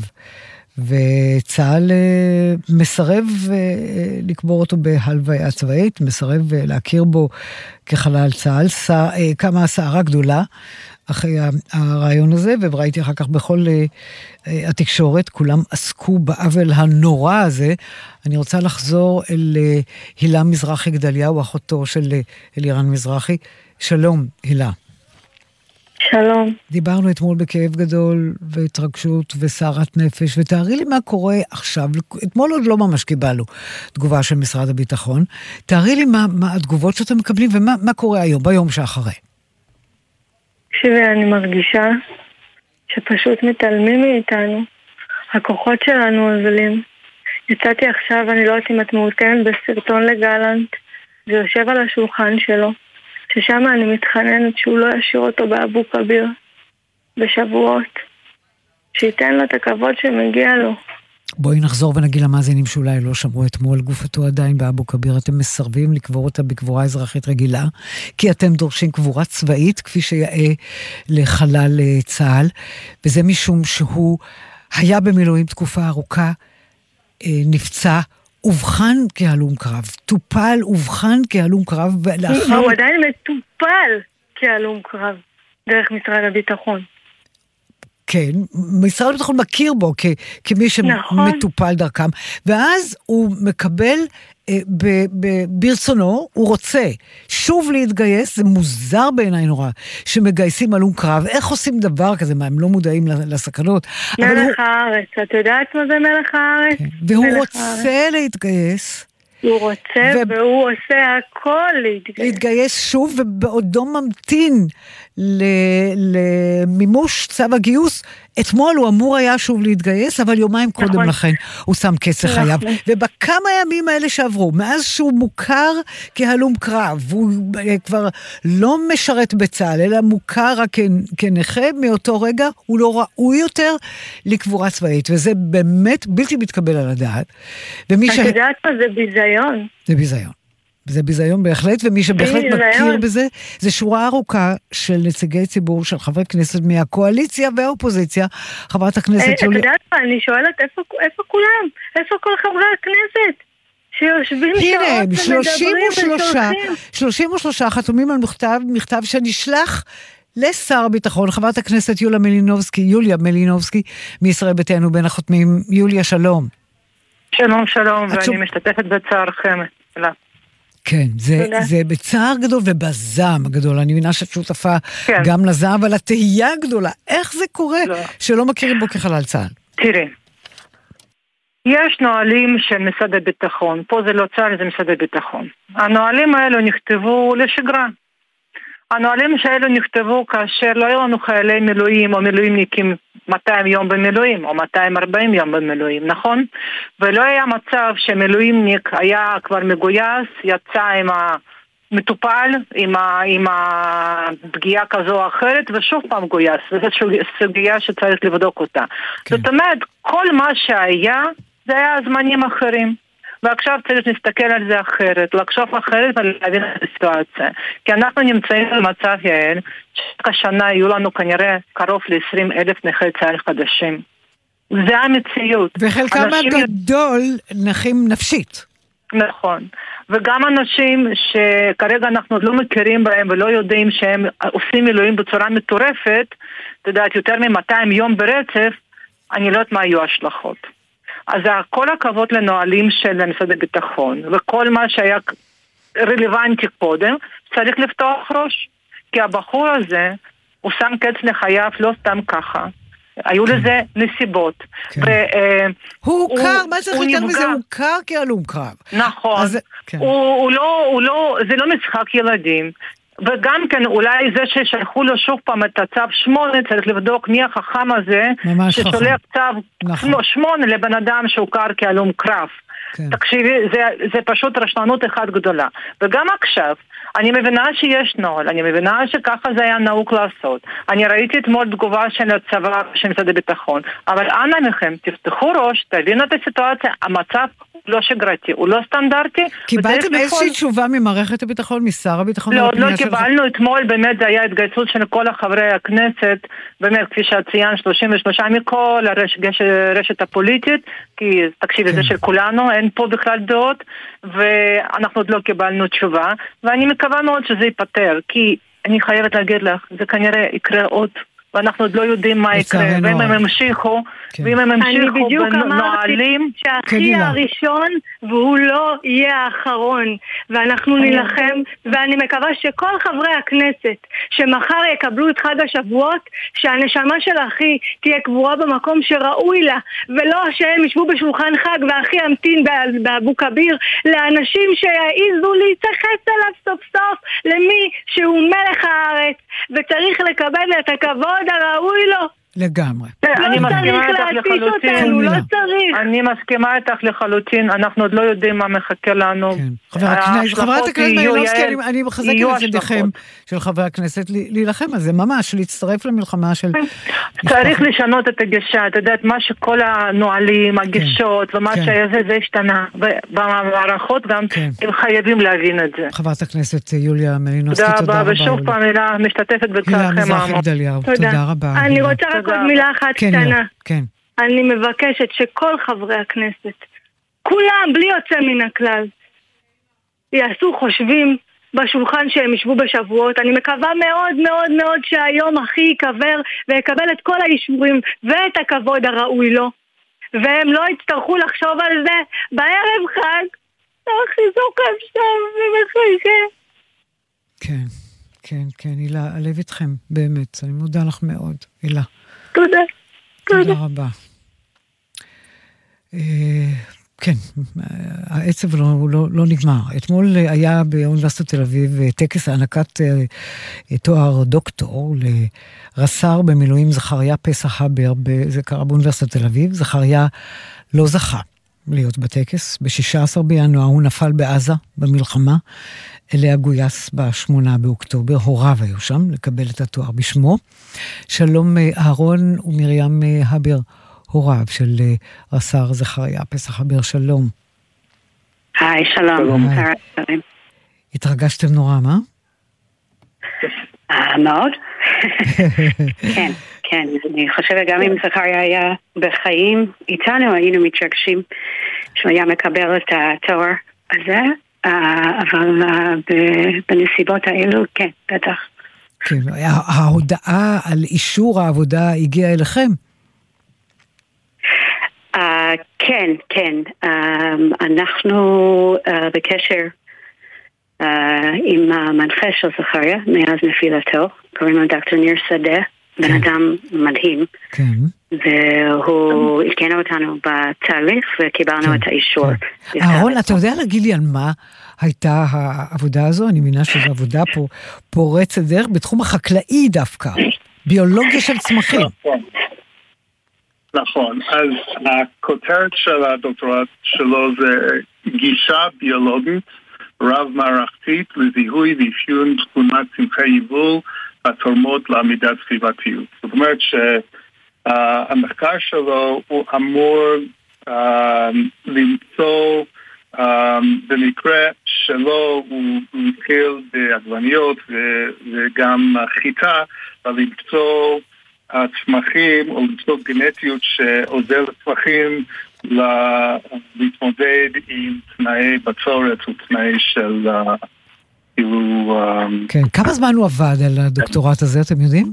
וצה"ל מסרב לקבור אותו בהלוויה צבאית, מסרב להכיר בו כחלל צה"ל, כמה סערה גדולה אחרי הרעיון הזה, וראיתי אחר כך בכל התקשורת, כולם עסקו בעוול הנורא הזה. אני רוצה לחזור אל הילה מזרחי גדליהו, אחותו של אלירן מזרחי. שלום, הילה. שלום. דיברנו אתמול בכאב גדול והתרגשות וסערת נפש, ותארי לי מה קורה עכשיו. אתמול עוד לא ממש קיבלנו תגובה של משרד הביטחון. תארי לי מה, מה התגובות שאתם מקבלים ומה מה קורה היום, ביום שאחרי. כשאני מרגישה שפשוט מתעלמים מאיתנו. הכוחות שלנו עזלים. יצאתי עכשיו, אני לא יודעת אם את מעודכנת, בסרטון לגלנט. זה יושב על השולחן שלו. ששם אני מתחננת שהוא לא ישאיר אותו באבו כביר בשבועות, שייתן לו את הכבוד שמגיע לו. בואי נחזור ונגיד למאזינים שאולי לא שמרו אתמול, גופתו עדיין באבו כביר, אתם מסרבים לקבור אותה בקבורה אזרחית רגילה, כי אתם דורשים קבורה צבאית, כפי שיאה לחלל צה"ל, וזה משום שהוא היה במילואים תקופה ארוכה, נפצע, אובחן כהלום קרב, טופל, אובחן כהלום קרב, ולאחר... הוא עדיין מטופל כהלום קרב, דרך משרד הביטחון. כן, משרד הביטחון מכיר בו כ, כמי שמטופל דרכם, ואז הוא מקבל אה, ב, ב, ברצונו, הוא רוצה שוב להתגייס, זה מוזר בעיניי נורא, שמגייסים הלום קרב, איך עושים דבר כזה, מה, הם לא מודעים לסכנות? מלך הוא... הארץ, את יודעת מה זה מלך הארץ? כן. והוא רוצה הארץ. להתגייס, הוא רוצה ו... והוא עושה הכל להתגייס. להתגייס שוב, ובעודו ממתין למימוש צו הגיוס. אתמול הוא אמור היה שוב להתגייס, אבל יומיים נכון. קודם לכן הוא שם קץ לחייו. נכון. ובכמה ימים האלה שעברו, מאז שהוא מוכר כהלום קרב, הוא כבר לא משרת בצה"ל, אלא מוכר רק כנכה, מאותו רגע הוא לא ראוי יותר לקבורה צבאית, וזה באמת בלתי מתקבל על הדעת. את ש... יודעת מה זה ביזיון? זה ביזיון. זה ביזיון בהחלט, ומי שבהחלט מכיר בזה, זה שורה ארוכה של נציגי ציבור, של חברי כנסת מהקואליציה והאופוזיציה, חברת הכנסת יוליה. את יודעת מה, אני שואלת איפה כולם? איפה כל חברי הכנסת? שיושבים שעות ומדברים ושולחים. שלושים ושלושה חתומים על מכתב, מכתב שנשלח לשר הביטחון, חברת הכנסת יוליה מלינובסקי, יוליה מלינובסקי, מישראל ביתנו בין החותמים. יוליה, שלום. שלום, שלום, ואני משתתפת בצערכם. כן, זה, זה בצער גדול ובזעם גדול. אני מבינה שאת שותפה כן. גם לזעם, אבל התהייה גדולה. איך זה קורה לא. שלא מכירים בו כחלל צה"ל? תראי, יש נועלים של משרד הביטחון. פה זה לא צה"ל, זה משרד הביטחון. הנועלים האלו נכתבו לשגרה. הנועלים שהאלו נכתבו כאשר לא היו לנו חיילי מילואים או מילואימניקים מאתיים יום במילואים או מאתיים וארבעים יום במילואים, נכון? ולא היה מצב שמילואימניק היה כבר מגויס, יצא עם המטופל, עם, ה, עם הפגיעה כזו או אחרת, ושוב פעם גויס. וזו סוגיה שצריך לבדוק אותה. כן. זאת אומרת, כל מה שהיה, זה היה זמנים אחרים. ועכשיו צריך להסתכל על זה אחרת, לחשוב אחרת ולהבין את הסיטואציה. כי אנחנו נמצאים במצב, יעל, שהשנה יהיו לנו כנראה קרוב ל-עשרים אלף נכי צה"ל חדשים. זה המציאות. וחלקם אנשים... הגדול נחים נפשית. נכון. וגם אנשים שכרגע אנחנו לא מכירים בהם ולא יודעים שהם עושים מילואים בצורה מטורפת, אתה יודעת, יותר מ-מאתיים יום ברצף, אני לא יודעת מה היו השלכות. אז כל הכבוד לנועלים של משרד הביטחון, וכל מה שהיה רלוונטי קודם, צריך לפתוח ראש. כי הבחור הזה, הוא שם קץ לחייו לא סתם ככה. היו לזה נסיבות. הוא הוכר, מה צריך יותר מזה? הוא הוכר כהלום קרב. נכון. זה לא משחק ילדים. וגם כן, אולי זה ששלחו לו שוב פעם את הצו שמונה, צריך לבדוק מי החכם הזה, ששולח צו נכון. שמונה לבן אדם שהוכר כהלום קרב. כן. תקשיבי, זה, זה פשוט רשלנות אחת גדולה. וגם עכשיו, אני מבינה שיש נוהל, אני מבינה שככה זה היה נהוג לעשות. אני ראיתי אתמול תגובה של הצבא, של משרד הביטחון, אבל אנא מכם, תפתחו ראש, תבינו את הסיטואציה, המצב לא שגרתי, הוא לא סטנדרטי. קיבלתם איזושהי תשובה ממערכת הביטחון, משר הביטחון? לא, לא קיבלנו אתמול, באמת זה היה התגייסות של כל החברי הכנסת, באמת כפי שציין שלושים ושלושה מכל הרשת הפוליטית, כי תקשיבי זה של כולנו, אין פה בכלל דעות, ואנחנו עוד לא קיבלנו תשובה, ואני מקווה מאוד שזה ייפטר, כי אני חייבת להגיד לך, זה כנראה יקרה עוד, ואנחנו עוד לא יודעים מה יקרה, ואם הם המשיכו, ואם הם המשיכו בנועלים, שהכי הראשון, והוא לא יהיה האחרון, ואנחנו נלחם, ואני מקווה שכל חברי הכנסת, שמחר יקבלו את חג השבועות, שהנשמה של האחי תהיה קבורה במקום שראוי לה, ולא שהם ישבו בשולחן חג, והאחי ימתין באבו כביר, לאנשים שיעיזו להתייחס אליו סוף סוף, למי שהוא מלך הארץ, וצריך לקבל את הכבוד הראוי לו. לגמרי. אני מסכימה איתך לחלוטין. לא צריך. אני מסכימה איתך לחלוטין, אנחנו עוד לא יודעים מה מחכה לנו. חברת הכנסת מלינובסקי, אני מחזקת את ידיכם של חברי הכנסת להילחם על זה, ממש, להצטרף למלחמה של... צריך לשנות את הגישה, אתה יודעת, מה שכל הנועלים, הגישות, ומה שזה השתנה, במערכות גם, הם חייבים להבין את זה. חברת הכנסת יוליה מלינובסקי, תודה רבה. ושוב פעם מילה משתתפת בצערכם העמוק. תודה רבה. אני רוצה רק עוד מילה אחת קטנה. כן. אני מבקשת שכל חברי הכנסת, כולם בלי יוצא מן הכלל, יעשו חושבים בשולחן שהם ישבו בשבועות. אני מקווה מאוד מאוד מאוד שהיום אחי יקבר ויקבל את כל האישורים ואת הכבוד הראוי לו, והם לא יצטרכו לחשוב על זה בערב חג. חיזוק עכשיו ומחייכה. כן, כן, כן, הילה, הלב איתכם, באמת. אני מודה לך מאוד, הילה. תודה. תודה רבה. כן, העצב לא, לא, לא נגמר. אתמול היה באוניברסיטת תל אביב טקס הענקת תואר דוקטור לרס"ר במילואים זכריה פסח הבר, זה קרה באוניברסיטת תל אביב. זכריה לא זכה להיות בטקס. ב-שישה עשר בינואר הוא נפל בעזה במלחמה, אליה גויס בשמונה באוקטובר, הוריו היו שם לקבל את התואר בשמו. שלום אהרון ומרים הבר, הוריו של רס"ר זכריה פסח הבר, שלום. היי, שלום. שלום. התרגשתם נורא, מה? מאוד. כן, כן. אני חושבת גם אם זכריה היה בחיים איתנו, היינו מתרגשים שהוא היה מקבל את התואר הזה, אבל בנסיבות האלו, כן, בטח. כן, ההודעה על אישור העבודה הגיעה אליכם? כן, כן. אנחנו בקשר עם המנחה של זכריה, מאז נפילתו, קוראים לו דוקטור ניר שדה, בן אדם מדהים. כן. והוא עדכן אותנו בתהליך וקיבלנו את האישור. אהרון, אתה יודע להגיד לי על מה הייתה העבודה הזו? אני מבינה שזו עבודה פה פורצת דרך בתחום החקלאי דווקא, ביולוגיה של צמחים. נכון, אז הכותרת של הדוקטורט שלו זה גישה ביולוגית רב-מערכתית לזיהוי ואפיון תכונת צמחי יבול התורמות לעמידת סביבתיות. זאת אומרת שהמחקר שלו הוא אמור uh, למצוא uh, במקרה שלו הוא מתחיל בעגבניות וגם חיטה, למצוא הצמחים או למצוא גנטיות שעוזר לצמחים להתמודד עם תנאי בצורת ותנאי של כאילו... כן, כמה זמן הוא עבד על הדוקטורט הזה, אתם יודעים?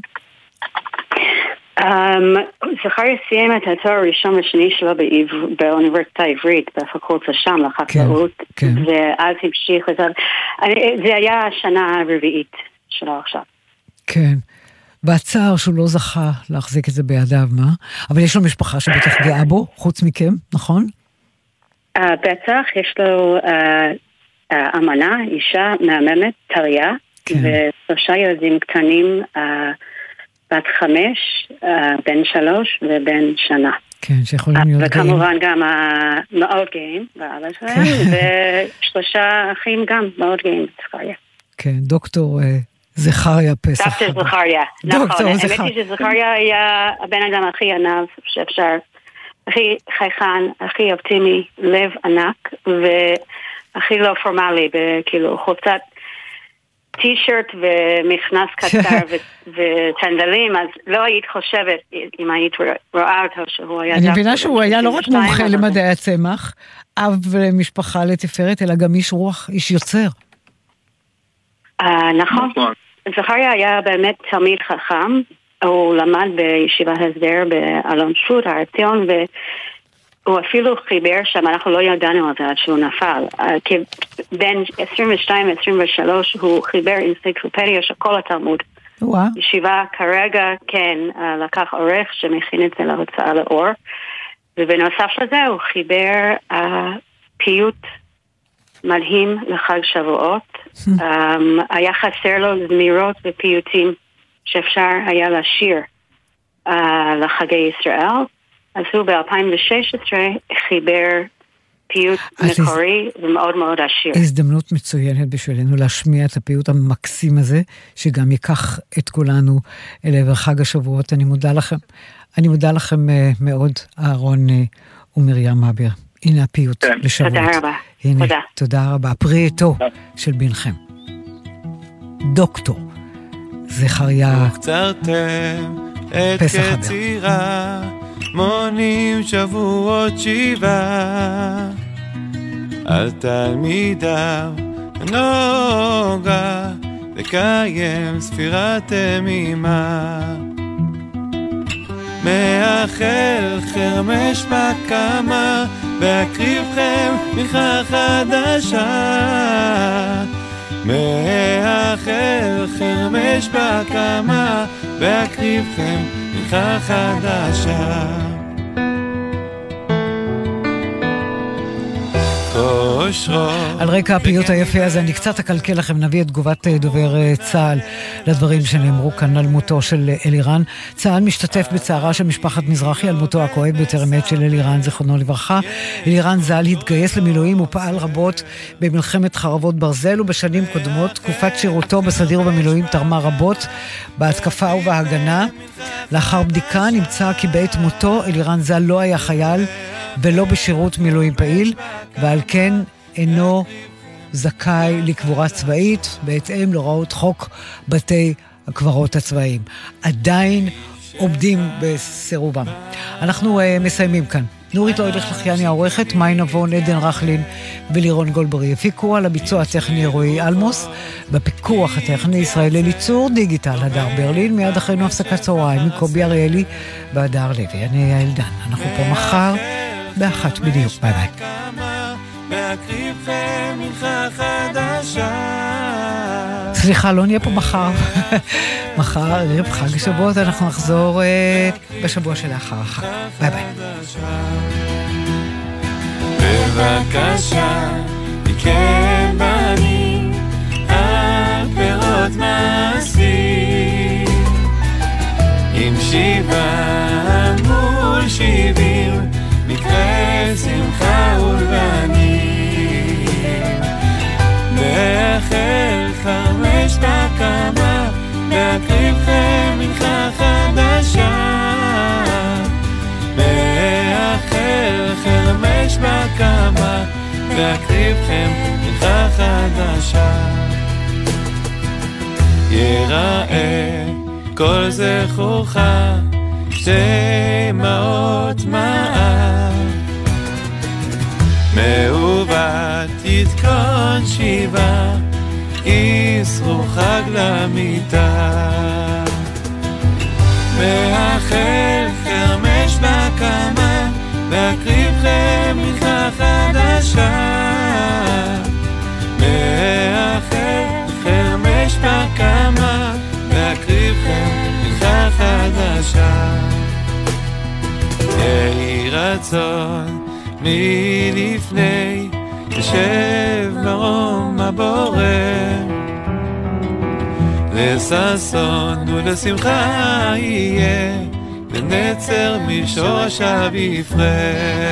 זכריה סיים את התואר הראשון והשני שלו באוניברסיטה העברית, בפקולטה שם לחקלאות, ואז המשיך את זה. זה היה השנה הרביעית שלו עכשיו. כן. והצער שהוא לא זכה להחזיק את זה בידיו, מה? אבל יש לו משפחה שבטח גאה בו, חוץ מכם, נכון? בטח, יש לו אמנה, אישה מהממת, טריה, ושלושה ילדים קטנים, בת חמש, בן שלוש ובן שנה. כן, שיכולים להיות גאים. וכמובן גם מאוד גאים, באבא שלהם, ושלושה אחים גם מאוד גאים בזכריה. כן, דוקטור... זכריה פסח. דוקטור זכריה, נכון. האמת היא שזכריה היה הבן אדם הכי ענב שאפשר, הכי חייכן, הכי אופטימי, לב ענק, והכי לא פורמלי, כאילו חולצת טי-שירט ומכנס קצר וטנדלים, אז לא היית חושבת, אם היית רואה אותו, שהוא היה... אני מבינה שהוא היה לא רק מומחה למדעי הצמח, אב משפחה לתפארת, אלא גם איש רוח, איש יוצר. נכון. זכריה היה באמת תלמיד חכם, הוא למד בישיבת הסדר באלון שבות, הר ציון, והוא אפילו חיבר שם, אנחנו לא ידענו על זה עד שהוא נפל. בין עשרים ושתיים ו-עשרים ושלוש הוא חיבר אנציקלופדיה של כל התלמוד. ישיבה כרגע, כן, לקח עורך שמכין את זה להוצאה לאור, ובנוסף לזה הוא חיבר פיוט מדהים לחג שבועות. um, היה חסר לו זמירות ופיוטים שאפשר היה לשיר uh, לחגי ישראל, אז הוא ב-אלפיים ושש עשרה חיבר פיוט מקורי ומאוד מאוד עשיר. הזדמנות מצוינת בשבילנו להשמיע את הפיוט המקסים הזה, שגם ייקח את כולנו אל עבר חג השבועות. אני מודה לכם, אני מודה לכם uh, מאוד, אהרון uh, ומרים הבר. הנה הפיוט כן. לשבועות. תודה רבה. הנה, תודה. תודה רבה. פרי עטו של בנכם. דוקטור זכריה פסח הבר. מונים שבועות שבעה על תלמידיו נוגה לקיים ספירת אימה. מאחל חרמש בקמה בהקריבכם מנחה חדשה. מאחל חרמש בקמה בהקריבכם מנחה חדשה. על רקע הפיוט היפה הזה אני קצת אקלקל לכם, נביא את תגובת דובר צה"ל לדברים שנאמרו כאן על מותו של אלירן. צה"ל משתתף בצערה של משפחת מזרחי על מותו הכואב בטרם עת של אלירן, זיכרונו לברכה. אלירן ז"ל התגייס למילואים ופעל רבות במלחמת חרבות ברזל, ובשנים קודמות תקופת שירותו בסדיר ובמילואים תרמה רבות בהתקפה ובהגנה. לאחר בדיקה נמצא כי בעת מותו אלירן ז"ל לא היה חייל ולא בשירות מילואים פעיל, ועל כן אינו זכאי לקבורה צבאית בהתאם להוראות חוק בתי הקברות הצבאיים. עדיין עומדים בסירובם. אנחנו uh, מסיימים כאן. נורית לוידך לחייני העורכת, מי נבון, עדן רחלין ולירון גולברי הפיקו. על הביצוע הטכני רועי אלמוס, בפיקוח הטכני ישראלי ליצור דיגיטל הדר ברלין. מיד אחרינו הפסקת צהריים מקובי אריאלי והדר לוי. אני יעל דן, אנחנו פה מחר באחת בדיוק. ביי ביי. סליחה, לא נהיה פה מחר. מחר ערב חג השבועות, אנחנו נחזור אה, בשבוע שלאחר החג. ביי ביי. בבקשה, מכם בנים על פירות מעשים, עם שבעה מול שבעים מקרה שמחה ולבנים. מאחל חמש תקמה להקריבכם מנחה חדשה. מאחל חמש תקמה להקריבכם מנחה חדשה. יראה כל זכורך שתי מאות מעט, מעוות תתקון שיבה, ישרו חג למיטה. מאחל חרמש בקמה להקריבכם מנחה חדשה. מאחל חרמש בקמה להקריבכם מנחה חדשה. יהי רצון מלפני ישב מרום הבורא, לששון ולשמחה יהיה, לנצר משורשיו יפרה.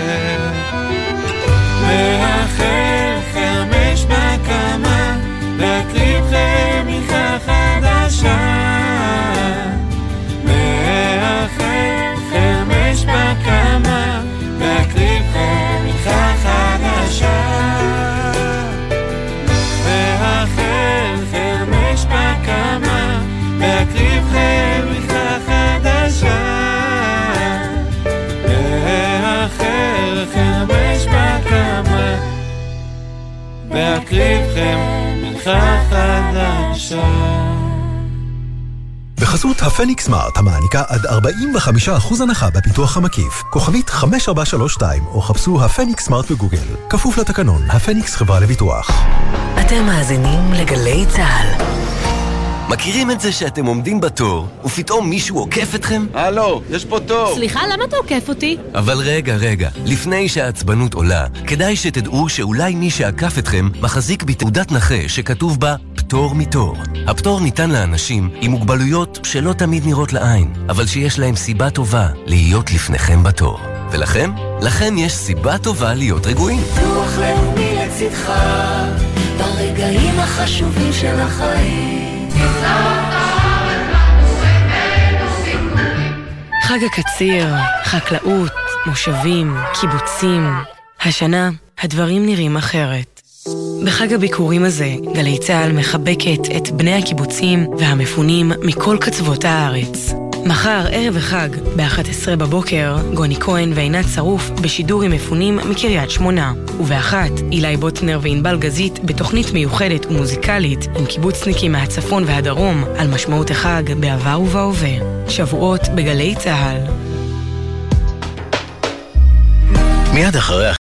מאחל חרמש בקמה להקריבכם מנחה חדשה. מאחל חרמש בקמה להקריבכם מנחה חדשה. מאחל חרמש בקמה להקריבכם מנחה חדשה. מאחל חרמש בקמה להקריבכם מנחה חדשה. בחסות הפניקס סמארט המעניקה עד ארבעים וחמישה אחוז הנחה בפיתוח המקיף. כוכבית חמש ארבע שלוש שתיים או חפשו הפניקס סמארט בגוגל. כפוף לתקנון, הפניקס חברה לביטוח. אתם מאזינים לגלי צהל. מכירים את זה שאתם עומדים בתור ופתאום מישהו עוקף אתכם? הלו, יש פה תור. סליחה, למה אתה עוקף אותי? אבל רגע, רגע, לפני שהעצבנות עולה, כדאי שתדעו שאולי מי שעקף אתכם מחזיק בתעודת נכה שכתוב בה פטור מתור. הפטור ניתן לאנשים עם מוגבלויות שלא תמיד נראות לעין, אבל שיש להם סיבה טובה להיות לפניכם בתור. ולכם? לכם יש סיבה טובה להיות רגועים. ביטוח לאומי לצדך ברגעים החשובים של החיים. חג הקציר, חקלאות, מושבים, קיבוצים. השנה הדברים נראים אחרת. בחג הביקורים הזה גלי צהל מחבקת את בני הקיבוצים והמפונים מכל קצוות הארץ. מחר, ערב החג, ב-אחת עשרה בבוקר, גוני כהן ועינת שרוף בשידור עם מפונים מקריית שמונה. ובאחת, אילי בוטנר וענבל גזית בתוכנית מיוחדת ומוזיקלית עם קיבוצניקים מהצפון והדרום על משמעות החג בעבר ובהווה. שבועות בגלי צהל. מיד אחרי